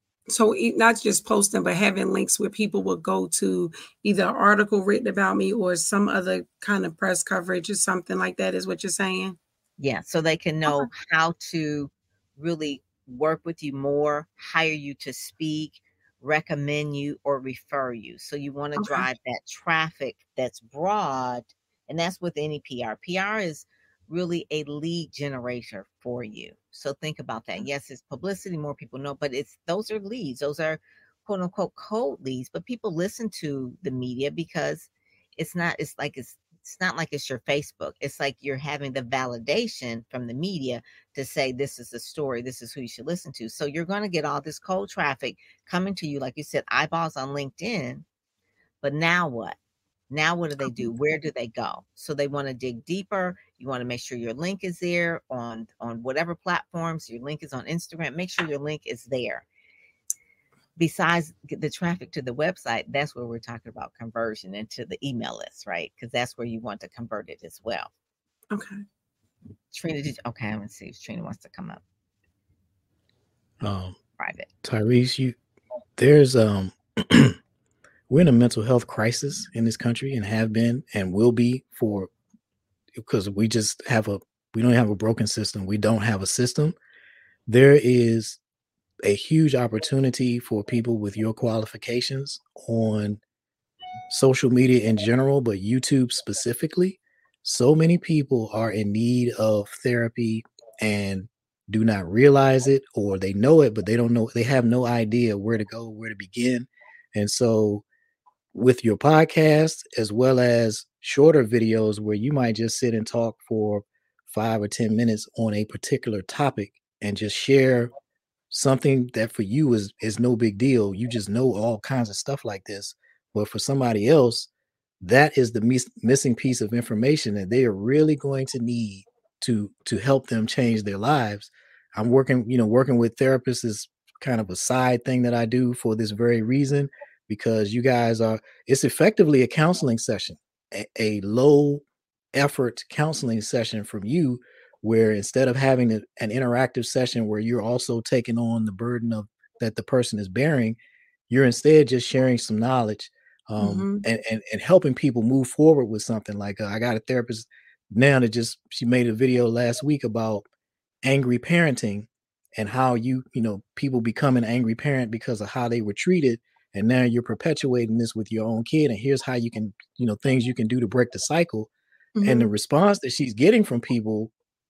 So not just posting, but having links where people will go to either an article written about me or some other kind of press coverage or something like that, is what you're saying? Yeah. So they can know okay. how to really work with you more, hire you to speak, recommend you, or refer you. So you want to okay. drive that traffic that's broad. And that's with any P R. P R is really a lead generator for you. So think about that. Yes, it's publicity, more people know, but it's, those are leads. Those are quote unquote cold leads, but people listen to the media because it's not, it's like, it's, it's not like it's your Facebook. It's like you're having the validation from the media to say, this is the story, this is who you should listen to. So you're going to get all this cold traffic coming to you. Like you said, eyeballs on LinkedIn, but now what? Now, what do they do? Where do they go? So they want to dig deeper. You want to make sure your link is there on, on whatever platforms. Your link is on Instagram. Make sure your link is there. Besides the traffic to the website, that's where we're talking about conversion into the email list, right? Because that's where you want to convert it as well. Okay. Trina, did you, okay, I'm going to see if Trina wants to come up. Um, Private. Tyrese, you, there's, um, we're in a mental health crisis in this country, and have been and will be for, because we just have a, we don't have a broken system. We don't have a system. There is a huge opportunity for people with your qualifications on social media in general, but YouTube specifically. So many people are in need of therapy and do not realize it, or they know it, but they don't know, they have no idea where to go, where to begin. And so with your podcast, as well as shorter videos where you might just sit and talk for five or ten minutes on a particular topic and just share something that for you is is no big deal. You just know all kinds of stuff like this. But for somebody else, that is the mis- missing piece of information that they are really going to need to to help them change their lives. I'm working, you know, working with therapists is kind of a side thing that I do for this very reason, because you guys are, it's effectively a counseling session, a, a low effort counseling session from you, where instead of having a, an interactive session where you're also taking on the burden of that the person is bearing, you're instead just sharing some knowledge, um, Mm-hmm. and, and and helping people move forward with something. Like uh, I got a therapist now that just, she made a video last week about angry parenting and how you you know people become an angry parent because of how they were treated, and now you're perpetuating this with your own kid, and here's how you can, you know things you can do to break the cycle. And the Mm-hmm. response that she's getting from people,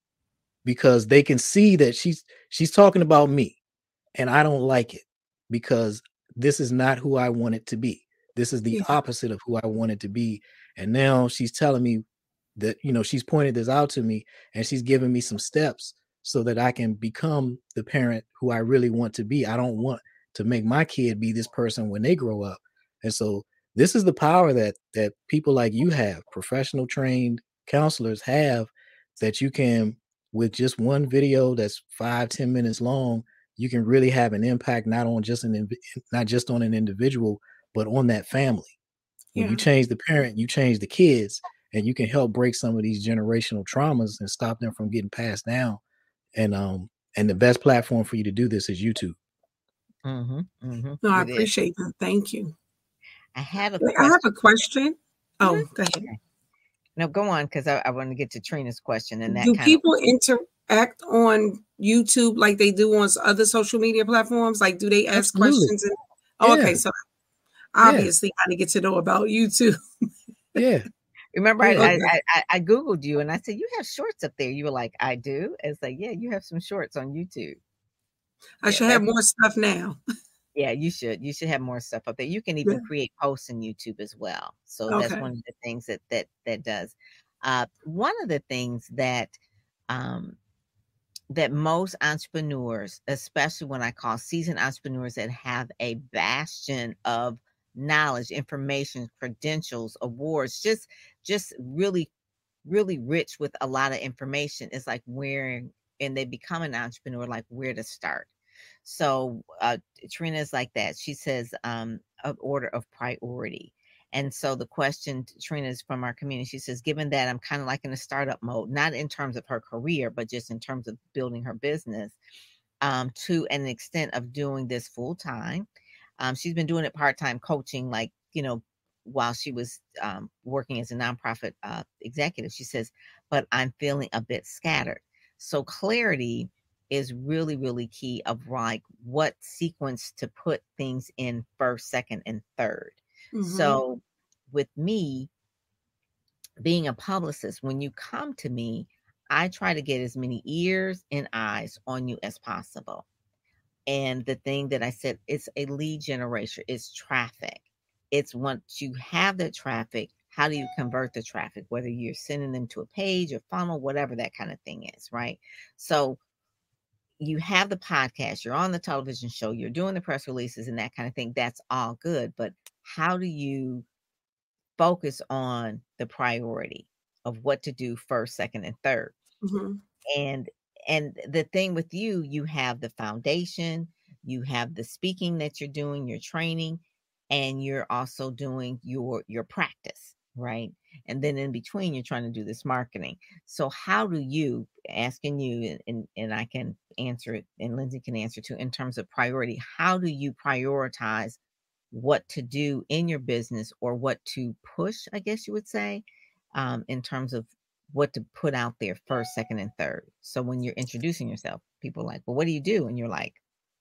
because they can see that she's she's talking about me, and I don't like it, because this is not who I want it to be. This is the Yeah. opposite of who I want it to be. And now she's telling me that, you know, she's pointed this out to me, and she's giving me some steps so that I can become the parent who I really want to be. I don't want to make my kid be this person when they grow up. And so this is the power that that people like you have, professional trained counselors have, that you can, with just one video that's five, ten minutes long, you can really have an impact, not on just an not just on an individual, but on that family. When Yeah. you change the parent, you change the kids, and you can help break some of these generational traumas and stop them from getting passed down. And um and the best platform for you to do this is YouTube. Mm-hmm, mm-hmm. No, I It is. appreciate that. Thank you. I had a Wait, I have a question. question. Oh, Mhm. go ahead. Okay. No, go on, because I, I want to get to Trina's question, and that Do kind of people interact on YouTube like they do on s- other social media platforms? Like, do they ask Absolutely. questions? And oh, okay, Yeah. so Yeah. obviously, I need to get to know about YouTube. Yeah. remember Yeah. I, Okay. I I I Googled you and I said, you have shorts up there. You were like, I do. It's like, yeah, you have some shorts on YouTube. I Yeah, should have that's more stuff now. yeah, you should. You should have more stuff up there. You can Yeah. even create posts in YouTube as well. So that's Okay. one of the things that that that does. Uh, one of the things that um that most entrepreneurs, especially when I call seasoned entrepreneurs that have a bastion of knowledge, information, credentials, awards, just just really, really rich with a lot of information, is like where, and they become an entrepreneur, like where to start. So uh, Trina is like that. She says, um, of order of priority. And so the question, Trina, is from our community. She says, given that I'm kind of like in a startup mode, not in terms of her career, but just in terms of building her business, um, to an extent of doing this full time. Um, she's been doing it part time, coaching, like, you know, while she was um, working as a nonprofit uh, executive. She says, but I'm feeling a bit scattered. So clarity is really, really key, of like what sequence to put things in first, second, and third. Mm-hmm. So with me being a publicist, when you come to me, I try to get as many ears and eyes on you as possible. And the thing that I said, it's a lead generation, it's traffic. It's once you have the traffic, how do you convert the traffic? Whether you're sending them to a page or funnel, whatever that kind of thing is, right? So you have the podcast, you're on the television show, you're doing the press releases and that kind of thing. That's all good. But how do you focus on the priority of what to do first, second, and third? Mm-hmm. And and the thing with you, you have the foundation, you have the speaking that you're doing, your training, and you're also doing your your practice, right? And then in between, you're trying to do this marketing. So how do you, asking you, and and I can answer it, and Lindsay can answer too, in terms of priority, how do you prioritize what to do in your business, or what to push, I guess you would say, um, in terms of what to put out there first, second, and third? So when you're introducing yourself, people are like, well, what do you do? And you're like,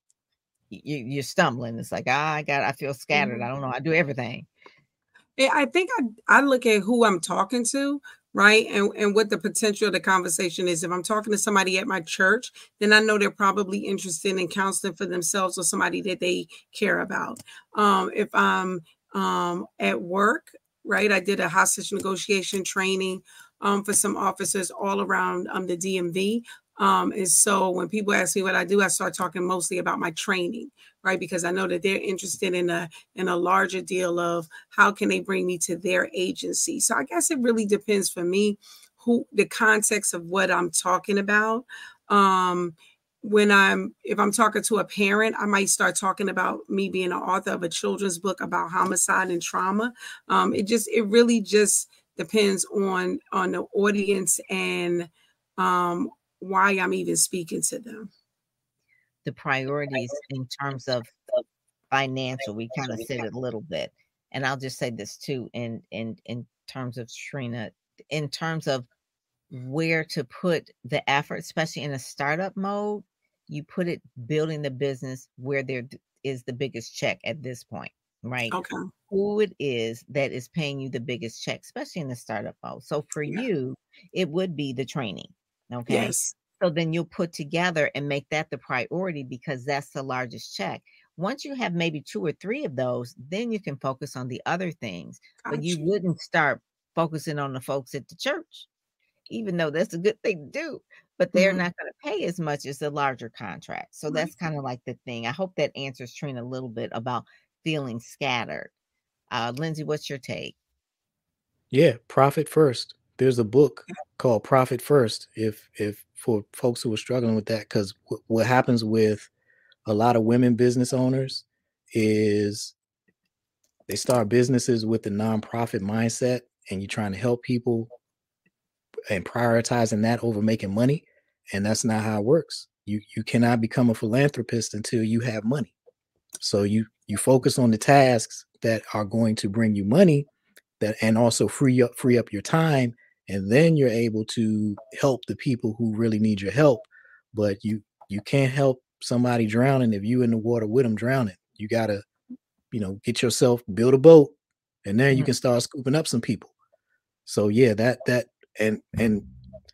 you, you're stumbling. It's like, ah, I got, I feel scattered. Mm-hmm. I don't know. I do everything. Yeah, I think I, I look at who I'm talking to, right? And, and what the potential of the conversation is. If I'm talking to somebody at my church, then I know they're probably interested in counseling for themselves or somebody that they care about. Um, if I'm um, at work, right, I did a hostage negotiation training um, for some officers all around um, the D M V. Um, and so when people ask me what I do, I start talking mostly about my training, right? Because I know that they're interested in a in a larger deal of how can they bring me to their agency. So I guess it really depends for me who the context of what I'm talking about. Um, when I'm if I'm talking to a parent, I might start talking about me being an author of a children's book about homicide and trauma. Um, it just it really just depends on on the audience and um, why I'm even speaking to them. The priorities in terms of financial, we kind of said it a little bit, and I'll just say this too, in in in terms of Trina, in terms of where to put the effort, especially in a startup mode, you put it building the business where there is the biggest check at this point, right? Okay. Who it is that is paying you the biggest check, especially in the startup mode. So for Yeah. you, it would be the training. Okay. Yes. So then you'll put together and make that the priority because that's the largest check. Once you have maybe two or three of those, then you can focus on the other things. But Got you you. wouldn't start focusing on the folks at the church, even though that's a good thing to do, but they're Mhm. not going to pay as much as the larger contract. So Right. that's kind of like the thing. I hope that answers Trina a little bit about feeling scattered. Uh, Lindsay, what's your take? Yeah, profit first. There's a book called Profit First. If if for folks who are struggling with that, because w- what happens with a lot of women business owners is they start businesses with the nonprofit mindset, and you're trying to help people and prioritizing that over making money, and that's not how it works. You you cannot become a philanthropist until you have money. So you you focus on the tasks that are going to bring you money, that and also free up free up your time, and then you're able to help the people who really need your help. But you you can't help somebody drowning if you in the water with them drowning. You gotta, you know, get yourself, build a boat, and then you Mhm. can start scooping up some people. So yeah, that that and and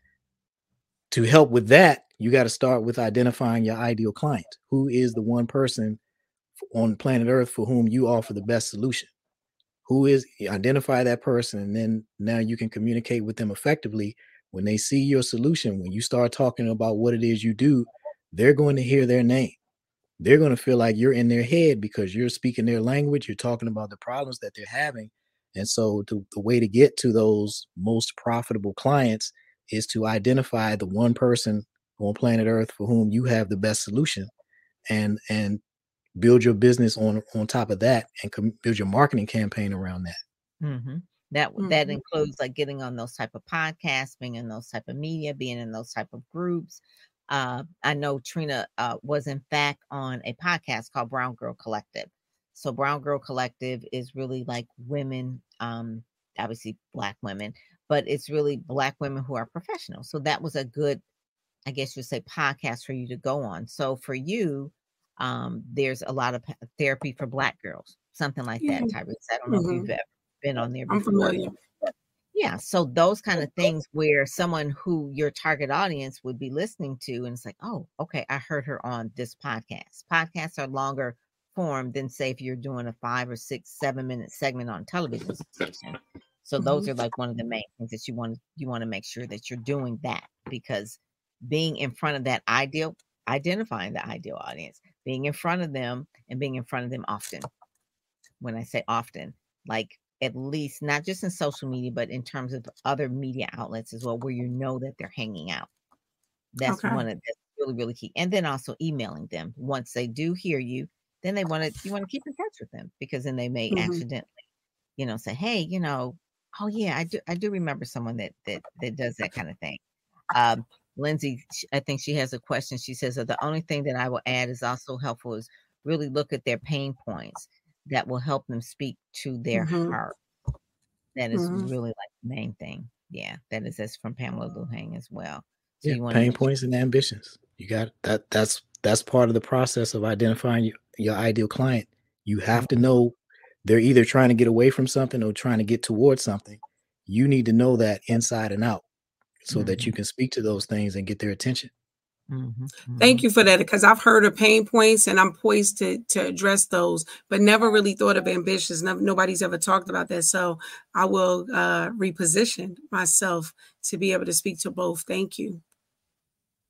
to help with that, you got to start with identifying your ideal client. Who is the one person on planet Earth for whom you offer the best solution? Who is identify that person, and then now you can communicate with them effectively. When they see your solution, when you start talking about what it is you do, they're going to hear their name. They're going to feel like you're in their head because you're speaking their language. You're talking about the problems that they're having. And so the, the way to get to those most profitable clients is to identify the one person on planet Earth for whom you have the best solution, and and build your business on on top of that, and com- build your marketing campaign around that. Mhm. That w that Mhm. includes, like, getting on those type of podcasts, being in those type of media, being in those type of groups. Uh, I know Trina, uh, was in fact on a podcast called Brown Girl Collective. So Brown Girl Collective is really like women, um, obviously Black women, but it's really Black women who are professionals. So that was a good, I guess you'd say, podcast for you to go on. So for you, um, there's a lot of pa therapy for Black girls, something like Yeah. that, Tyrese. I don't know if you've Mhm. ever been on there I'm before. familiar. Yeah, so those kind of things where someone who your target audience would be listening to, and it's like, "Oh, okay, I heard her on this podcast." Podcasts are longer form than, say, if you're doing a five or six, seven-minute segment on television station. So those Mhm. are, like, one of the main things that you want you wanna make sure that you're doing that, because being in front of that ideal identifying the ideal audience, being in front of them and being in front of them often. When I say often, like at least not just in social media, but in terms of other media outlets as well, where you know that they're hanging out. That's Okay. one of that's really, really key. And then also emailing them. Once they do hear you, then they want to you want to keep in touch with them, because then they may Mhm. accidentally, you know, say, "Hey, you know, oh yeah, I do I do remember someone that that that does that kind of thing." Um, Lindsay, sh- I think she has a question. She says, "Uh, the only thing that I will add is also helpful is really look at their pain points that will help them speak to their Mhm. heart." That is Mhm. really like the main thing. Yeah, that is that's from Pamela Luhang as well. So Yeah, you want to pain make sure. points and ambitions. You got that. That's that's part of the process of identifying your, your ideal client. You have to know they're either trying to get away from something or trying to get towards something. You need to know that inside and out so that Mhm, you can speak to those things and get their attention. mhm, Thank mhm. you for that, because I've heard of pain points and I'm poised to to address those, but never really thought of ambitions. No, nobody's ever talked about that. So I will uh, reposition myself to be able to speak to both. Thank you.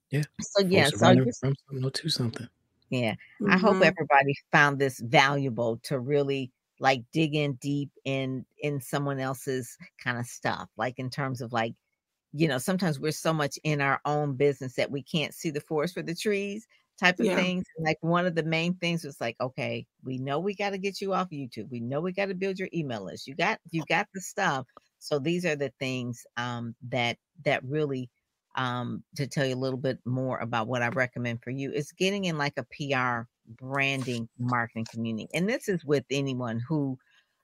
Yeah. So yeah, Force a so runner just from something to something. yeah, I hope Mhm. everybody found this valuable to really like dig in deep in in someone else's kind of stuff, like in terms of like, you know, sometimes we're so much in our own business that we can't see the forest for the trees type of Yeah. things. And like one of the main things was like, okay, we know we got to get you off YouTube. We know we got to build your email list. You got you got the stuff. So these are the things um that that really um to tell you a little bit more about what I recommend for you is getting in like a P R branding marketing community. And this is with anyone who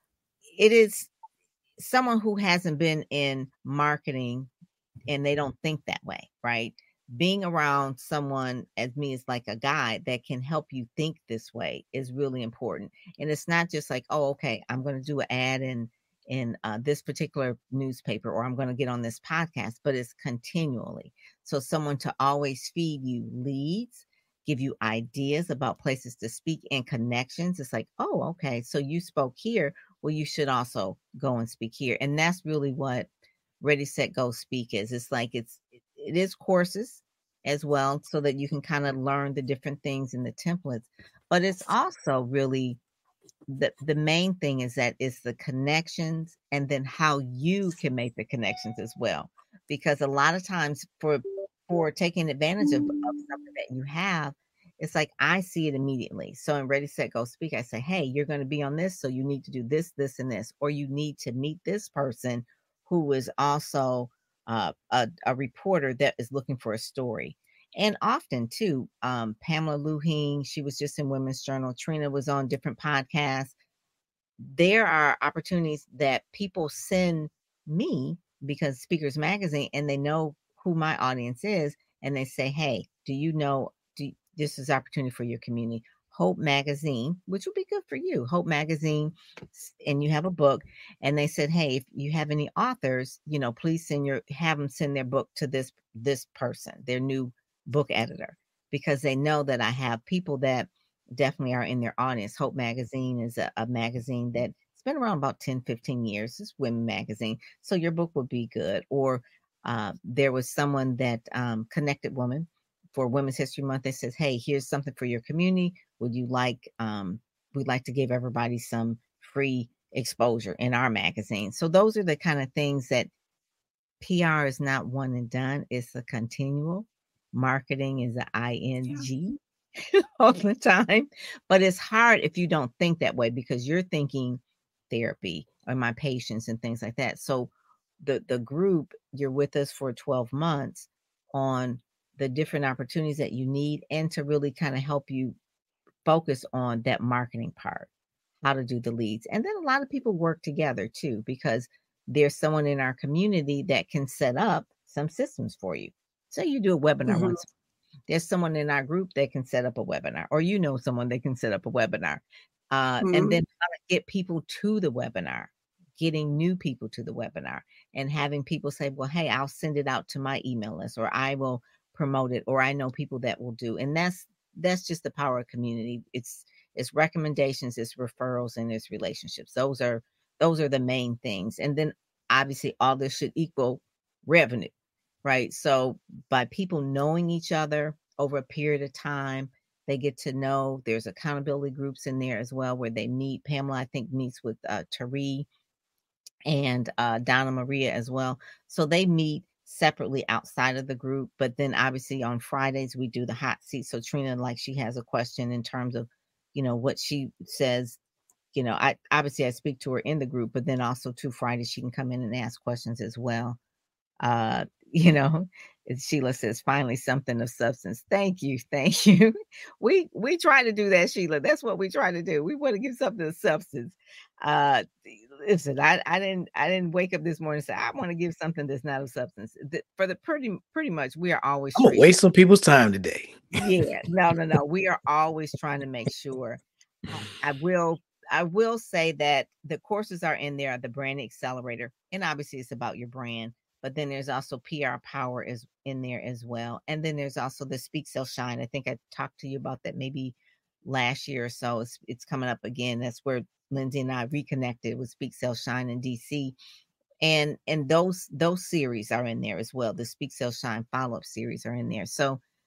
it is someone who hasn't been in marketing and they don't think that way, right? Being around someone as me is like a guide that can help you think this way is really important. And it's not just like, oh, okay, I'm going to do an ad in in uh, this particular newspaper or I'm going to get on this podcast, but it's continually. So someone to always feed you leads, give you ideas about places to speak and connections. It's like, oh, okay, so you spoke here. Well, you should also go and speak here. And that's really what Ready, Set, Go, Speak is. It's like it's it it is courses as well so that you can kind of learn the different things in the templates, but it's also really the the main thing is that it's the connections and then how you can make the connections as well. Because a lot of times for for taking advantage of, of something that you have, it's like I see it immediately. So in Ready, Set, Go, Speak, I say, hey, you're going to be on this, so you need to do this, this, and this, or you need to meet this person who is also uh, a, a reporter that is looking for a story. And often too, um, Pamela Luhing, she was just in Women's Journal. Trina was on different podcasts. There are opportunities that people send me because Speakers Magazine, and they know who my audience is, and they say, "Hey, do you know? Do this is opportunity for your community." Hope Magazine, which will be good for you. Hope Magazine, s- and you have a book, and they said, "Hey, if you have any authors, you know, please send your have them send their book to this this person, their new book editor, because they know that I have people that definitely are in their audience. Hope Magazine is a, a magazine that it's been around about ten, fifteen years. It's women magazine. So your book would be good. Or uh, there was someone that um, connected woman for Women's History Month that says, hey, here's something for your community. Would you like, um, we'd like to give everybody some free exposure in our magazine. So those are the kind of things that P R is not one and done. It's a continual. Marketing is a I N Yeah. G all the time. But it's hard if you don't think that way because you're thinking therapy or my patients and things like that. So the the group, you're with us for twelve months on the different opportunities that you need and to really kind of help you focus on that marketing part, how to do the leads. And then a lot of people work together too, because there's someone in our community that can set up some systems for you. Say you do a webinar Mhm. once, there's someone in our group that can set up a webinar, or you know someone that can set up a webinar. Uh, and Mhm. then how to get people to the webinar, getting new people to the webinar, and having people say, well, hey, I'll send it out to my email list, or I will promote it, or I know people that will do. And that's that's just the power of community. It's it's recommendations, it's referrals, and it's relationships. Those are those are the main things. And then obviously all this should equal revenue, right? So by people knowing each other over a period of time, they get to know there's accountability groups in there as well where they meet. Pamela, I think, meets with uh, Tari and uh, Donna Maria as well. So they meet separately outside of the group. But then obviously on Fridays, we do the hot seat. So Trina, like, she has a question in terms of, you know, what she says. You know, I obviously I speak to her in the group, but then also two Fridays she can come in and ask questions as well. Uh, you know, Sheila says, finally something of substance. Thank you. Thank you. We we try to do that, Sheila. That's what we try to do. We want to give something of substance. Uh listen, I, I didn't I didn't wake up this morning and say, I want to give something that's not of substance. The, for the pretty pretty much we are always I'm gonna straight. waste some people's time today. Yeah, no, no, no. We are always trying to make sure. I, I will I will say that the courses are in there, the brand accelerator, and obviously it's about your brand. But then there's also P R Power is in there as well. And then there's also the Speak Sell Shine. I think I talked to you about that maybe last year or so. It's it's coming up again. That's where Lindsay and I reconnected with Speak Sell Shine in D C. And and those those series are in there as well. The Speak Sell Shine follow-up series are in there. So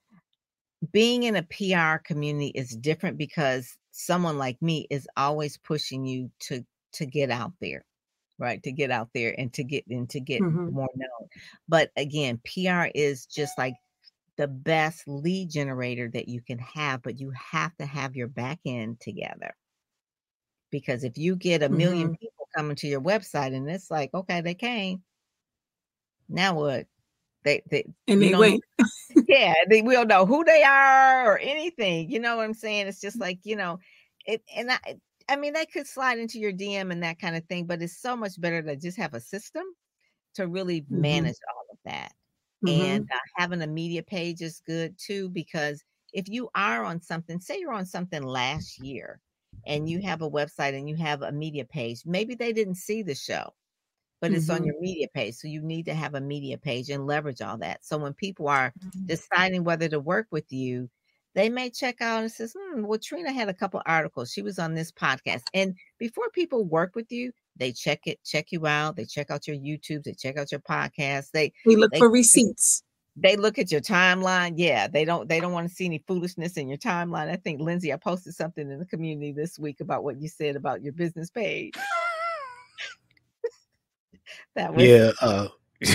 being in a P R community is different because someone like me is always pushing you to to get out there, right? To get out there and to get and to get Mhm. more known. But again, P R is just like the best lead generator that you can have, but you have to have your back end together. Because if you get a million Mhm. people coming to your website and it's like, okay, they came. Now what? They they And you they don't know. went. Yeah, they will know who they are or anything. You know what I'm saying? It's just like, you know, it and I I mean they could slide into your D M and that kind of thing, but it's so much better to just have a system to really Mhm. manage all of that. And Mhm. uh, having a media page is good too, because if you are on something, say you're on something last year and you have a website and you have a media page, maybe they didn't see the show, but it's on Mhm. your media page. So you need to have a media page and leverage all that. So when people are deciding whether to work with you, they may check out and says, hmm, well, Trina had a couple articles. She was on this podcast. And before people work with you, they check it, check you out. They check out your YouTube. They check out your podcast. They They look they for receipts. they look at your timeline. Yeah, they don't they don't want to see any foolishness in your timeline. I think Lindsay, I posted something in the community this week about what you said about your business page. That was Yeah, uh,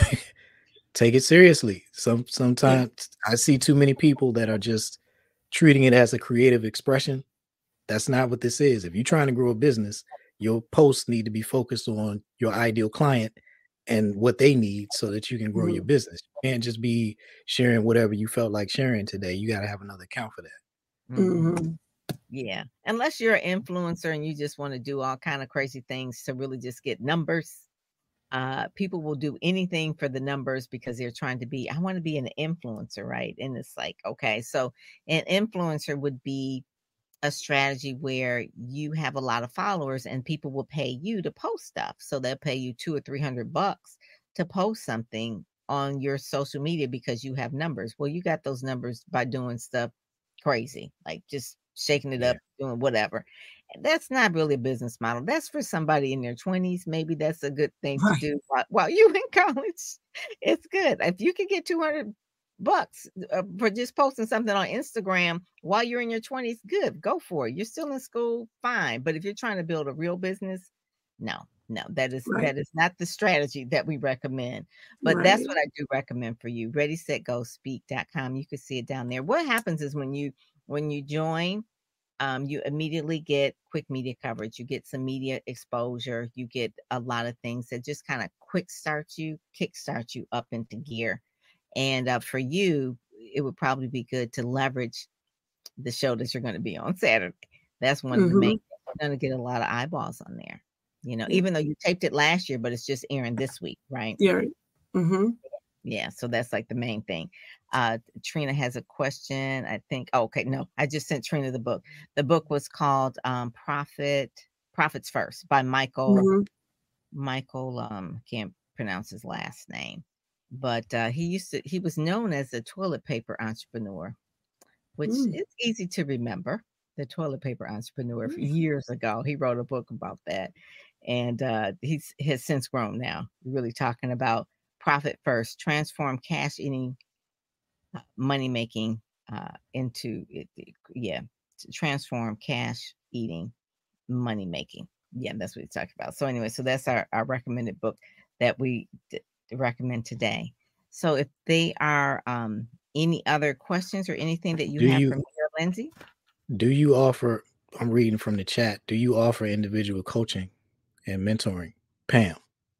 take it seriously. Some Yeah. sometimes I see too many people that are just treating it as a creative expression. That's not what this is. If you're trying to grow a business, your posts need to be focused on your ideal client and what they need so that you can grow your Mhm. business. You can't just be sharing whatever you felt like sharing today. You got to have another account for that. Mhm. Mhm. Yeah, unless you're an influencer and you just want to do all kind of crazy things to really just get numbers. Uh, people will do anything for the numbers because they're trying to be, I want to be an influencer, right? And it's like, okay, so an influencer would be a strategy where you have a lot of followers and people will pay you to post stuff. So they'll pay you two or three hundred bucks to post something on your social media because you have numbers. Well, you got those numbers by doing stuff crazy, like just shaking it Yeah. up, doing whatever. And that's not really a business model. That's for somebody in their twenties. Maybe that's a good thing to Right. do while, while you in college. It's good. If you can get two hundred bucks uh, for just posting something on Instagram while you're in your twenties, good, go for it. You're still in school, fine. But if you're trying to build a real business, no, no, that is Right. that is not the strategy that we recommend. But that's Right. what I do recommend for you. ready set go speak dot com. You can see it down there. What happens is when you when you join, um, you immediately get quick media coverage. You get some media exposure. You get a lot of things that just kind of quick start you, kick start you up into gear. And uh, for you, it would probably be good to leverage the show that you're going to be on Saturday. That's one of the main Mhm. things. You're going to get a lot of eyeballs on there. You know, Yeah. even though you taped it last year, but it's just airing this week, right? Yeah. Mhm. Yeah, so that's like the main thing. Uh, Trina has a question. I think. Oh, okay, no, I just sent Trina the book. The book was called um, "Profit Profits First" by Michael. Mhm. Michael. Um, can't pronounce his last name, but uh, he used to. He was known as a toilet paper entrepreneur, which Mm. is easy to remember. The toilet paper entrepreneur for years ago. He wrote a book about that, and uh, he's has since grown now. Really talking about profit first, transform cash eating uh, money making uh, into it, it- yeah, to transform cash eating money making. Yeah, that's what he's talking about. So anyway, so that's our, our recommended book that we d- recommend today. So if they are um, any other questions or anything that you Do have you for me or Lindsay? do you offer, I'm reading from the chat, do you offer individual coaching and mentoring? Pam.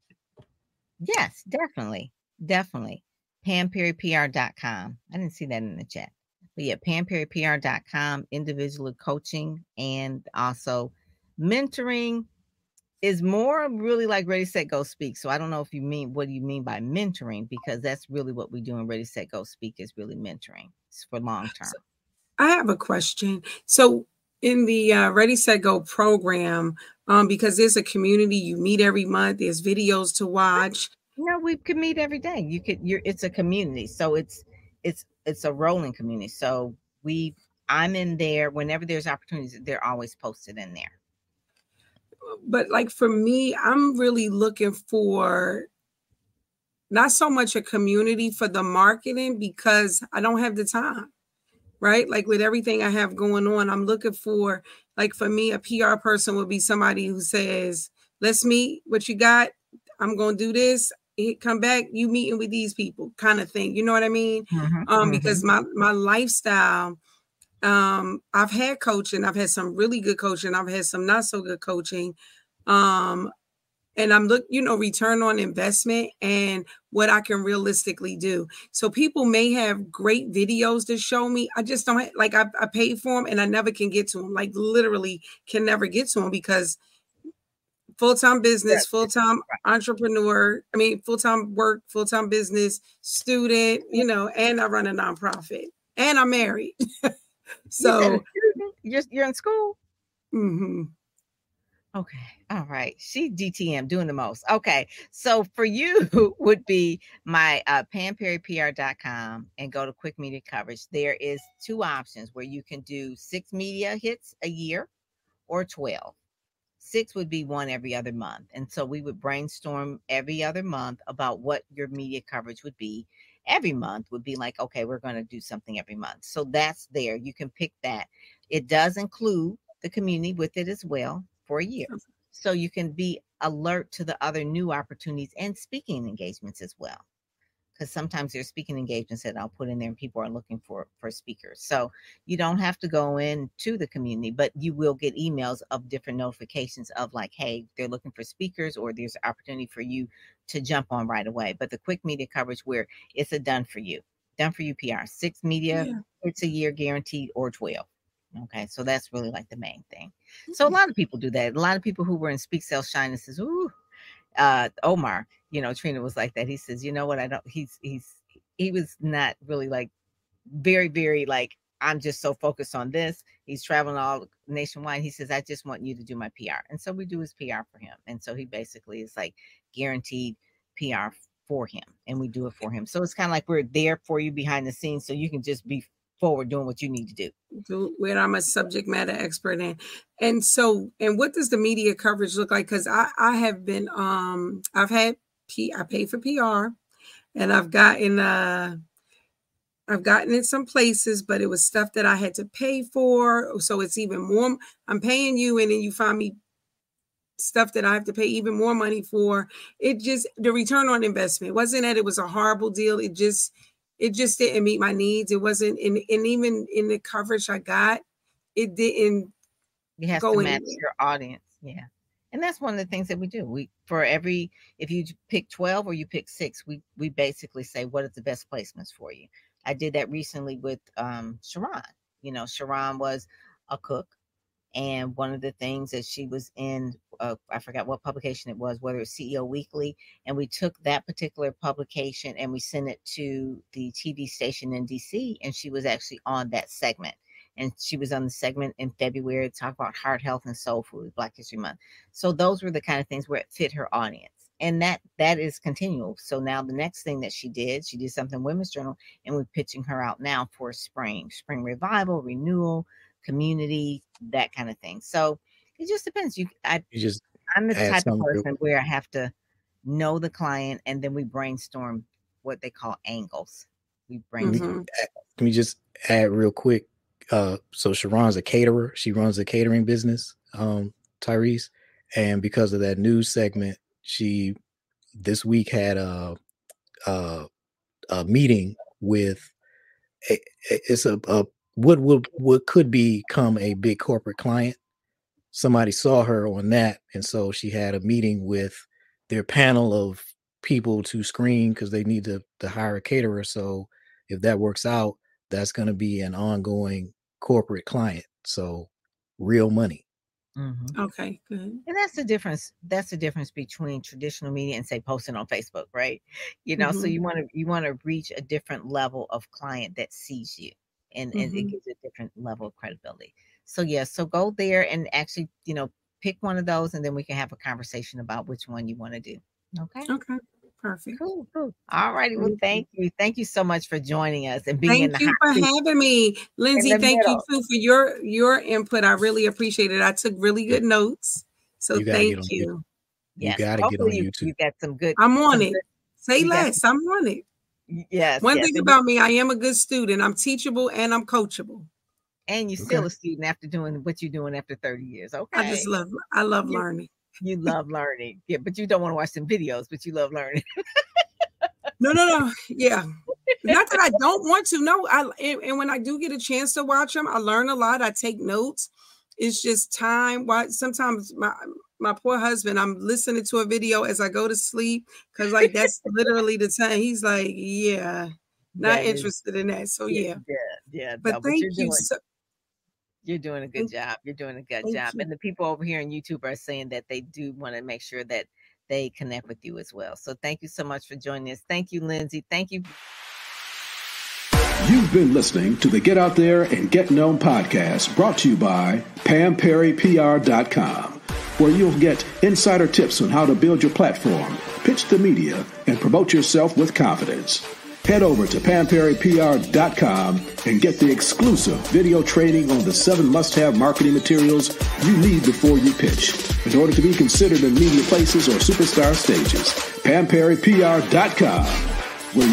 Yes, definitely. Definitely. pam perry p r dot com. I didn't see that in the chat. But yeah, pam perry p r dot com, individual coaching and also mentoring is more really like Ready, Set, Go, Speak. So I don't know if you mean, what do you mean by mentoring? Because that's really what we do in Ready, Set, Go, Speak is really mentoring. It's for long term. So I have a question. So in the uh, Ready Set Go program, um, because there's a community you meet every month, there's videos to watch. No, we can meet every day. You could you're it's a community. So it's it's it's a rolling community. So we I'm in there whenever there's opportunities, they're always posted in there. But like for me, I'm really looking for not so much a community for the marketing because I don't have the time. right? Like with everything I have going on, I'm looking for, like for me, a P R person would be somebody who says, let's meet, what you got? I'm going to do this. Come back, you meeting with these people kind of thing. You know what I mean? Mm-hmm, Um, mm-hmm. Because my, my lifestyle, um, I've had coaching. I've had some really good coaching. I've had some not so good coaching. Um, and I'm look, you know, return on investment and what I can realistically do. So people may have great videos to show me. I just don't have, like, I, I paid for them and I never can get to them. Like literally can never get to them because full-time business, full-time entrepreneur, I mean, full-time work, full-time business, student, you know, and I run a nonprofit and I'm married. So you're, you're in school? Mm-hmm. Okay. All right. She D T M doing the most. Okay. So for you would be my uh, pam perry p r dot com and go to quick media coverage. There is two options where you can do six media hits a year or twelve. Six would be one every other month. And so we would brainstorm every other month about what your media coverage would be. Every month would be like, okay, we're going to do something every month. So that's there. You can pick that. It does include the community with it as well for a year. So you can be alert to the other new opportunities and speaking engagements as well. Because sometimes there's speaking engagements that I'll put in there and people are looking for, for speakers. So you don't have to go into the community, but you will get emails of different notifications of like, hey, they're looking for speakers or there's an opportunity for you to jump on right away. But the quick media coverage where it's a done for you, done for you P R, six media, yeah. It's a year guaranteed or twelve. Okay, so that's really like the main thing. So a lot of people do that. A lot of people who were in Speak, Sell, Shine and says, ooh, uh Omar, you know, Trina was like that. He says, you know what, I don't, he's he's he was not really like very, very like, I'm just so focused on this. He's traveling all nationwide. He says, I just want you to do my P R. And so we do his P R for him. And so he basically is like guaranteed P R for him. And we do it for him. So it's kind of like we're there for you behind the scenes. So you can just be forward doing what you need to do. do where I'm a subject matter expert in. And so, and what does the media coverage look like? Because I, I have been, um, I've had P, I pay for P R, and I've gotten, uh, I've gotten in some places, but it was stuff that I had to pay for. So it's even more, I'm paying you, and then you find me stuff that I have to pay even more money for. It just, the return on investment, it wasn't that it was a horrible deal. It just, It just didn't meet my needs. It wasn't, in, and even in the coverage I got, it didn't you have go to match anywhere. your audience. Yeah. And that's one of the things that we do. We, for every, if you pick twelve or you pick six, we, we basically say, what is the best placements for you? I did that recently with um, Sharon. You know, Sharon was a cook. And one of the things that she was in, uh, I forgot what publication it was, whether it's C E O Weekly. And we took that particular publication and we sent it to the T V station in D C. And she was actually on that segment. And she was on the segment in February to talk about heart health and soul food, Black History Month. So those were the kind of things where it fit her audience. And that that is continual. So now the next thing that she did, she did something Women's Journal, and we're pitching her out now for spring, spring revival, renewal, community, that kind of thing. So it just depends. You, I, you just I'm the type of person real- where I have to know the client, and then we brainstorm what they call angles. We brainstorm. Mm-hmm. Let me just add real quick. Uh, so Sharon's a caterer. She runs a catering business, um, Tyrese, and because of that news segment, she this week had a a, a meeting with a, it's a, a what would what could become a big corporate client. Somebody saw her on that, and so she had a meeting with their panel of people to screen because they need to, to hire a caterer. So if that works out, that's going to be an ongoing corporate client. So real money. Mm-hmm. Okay, good. And that's the difference. That's the difference between traditional media and say posting on Facebook, right? You know, mm-hmm. So you want to you want to reach a different level of client that sees you, and, mm-hmm. and it gives a different level of credibility. So yeah, so go there and actually, you know, pick one of those, and then we can have a conversation about which one you want to do. Okay. Okay. Perfect. Cool, cool. All righty. Well, thank you. Thank you so much for joining us and being thank in the you for having me. Lindsay, thank middle. you too for your your input. I really appreciate it. I took really good notes. So you thank you. You, you yes. gotta Hopefully get on you, YouTube. You got some good I'm on it. Good, Say less. Some, I'm on it. Yes. One yes. thing And, about me, I am a good student. I'm teachable and I'm coachable. and you're Okay. still a student after doing what you're doing after thirty years. Okay. I just love, I love You- learning. You love learning. Yeah, but you don't want to watch some videos, but you love learning. No, no, no. Yeah. Not that I don't want to. No, I and, and when I do get a chance to watch them, I learn a lot. I take notes. It's just time. Why sometimes my my poor husband, I'm listening to a video as I go to sleep because like that's literally the time. He's like, yeah, not That is- interested in that. So yeah. yeah, yeah. But no, thank you're you. doing, So, you're doing a good job. You're doing a good Thank job. you. And the people over here on YouTube are saying that they do want to make sure that they connect with you as well. So thank you so much for joining us. Thank you, Lindsay. Thank you. You've been listening to the Get Out There and Get Known podcast, brought to you by Pam Perry P R dot com, where you'll get insider tips on how to build your platform, pitch the media, and promote yourself with confidence. Head over to Pam Perry P R dot com and get the exclusive video training on the seven must-have marketing materials you need before you pitch in order to be considered in media places or superstar stages. Pam Perry P R dot com.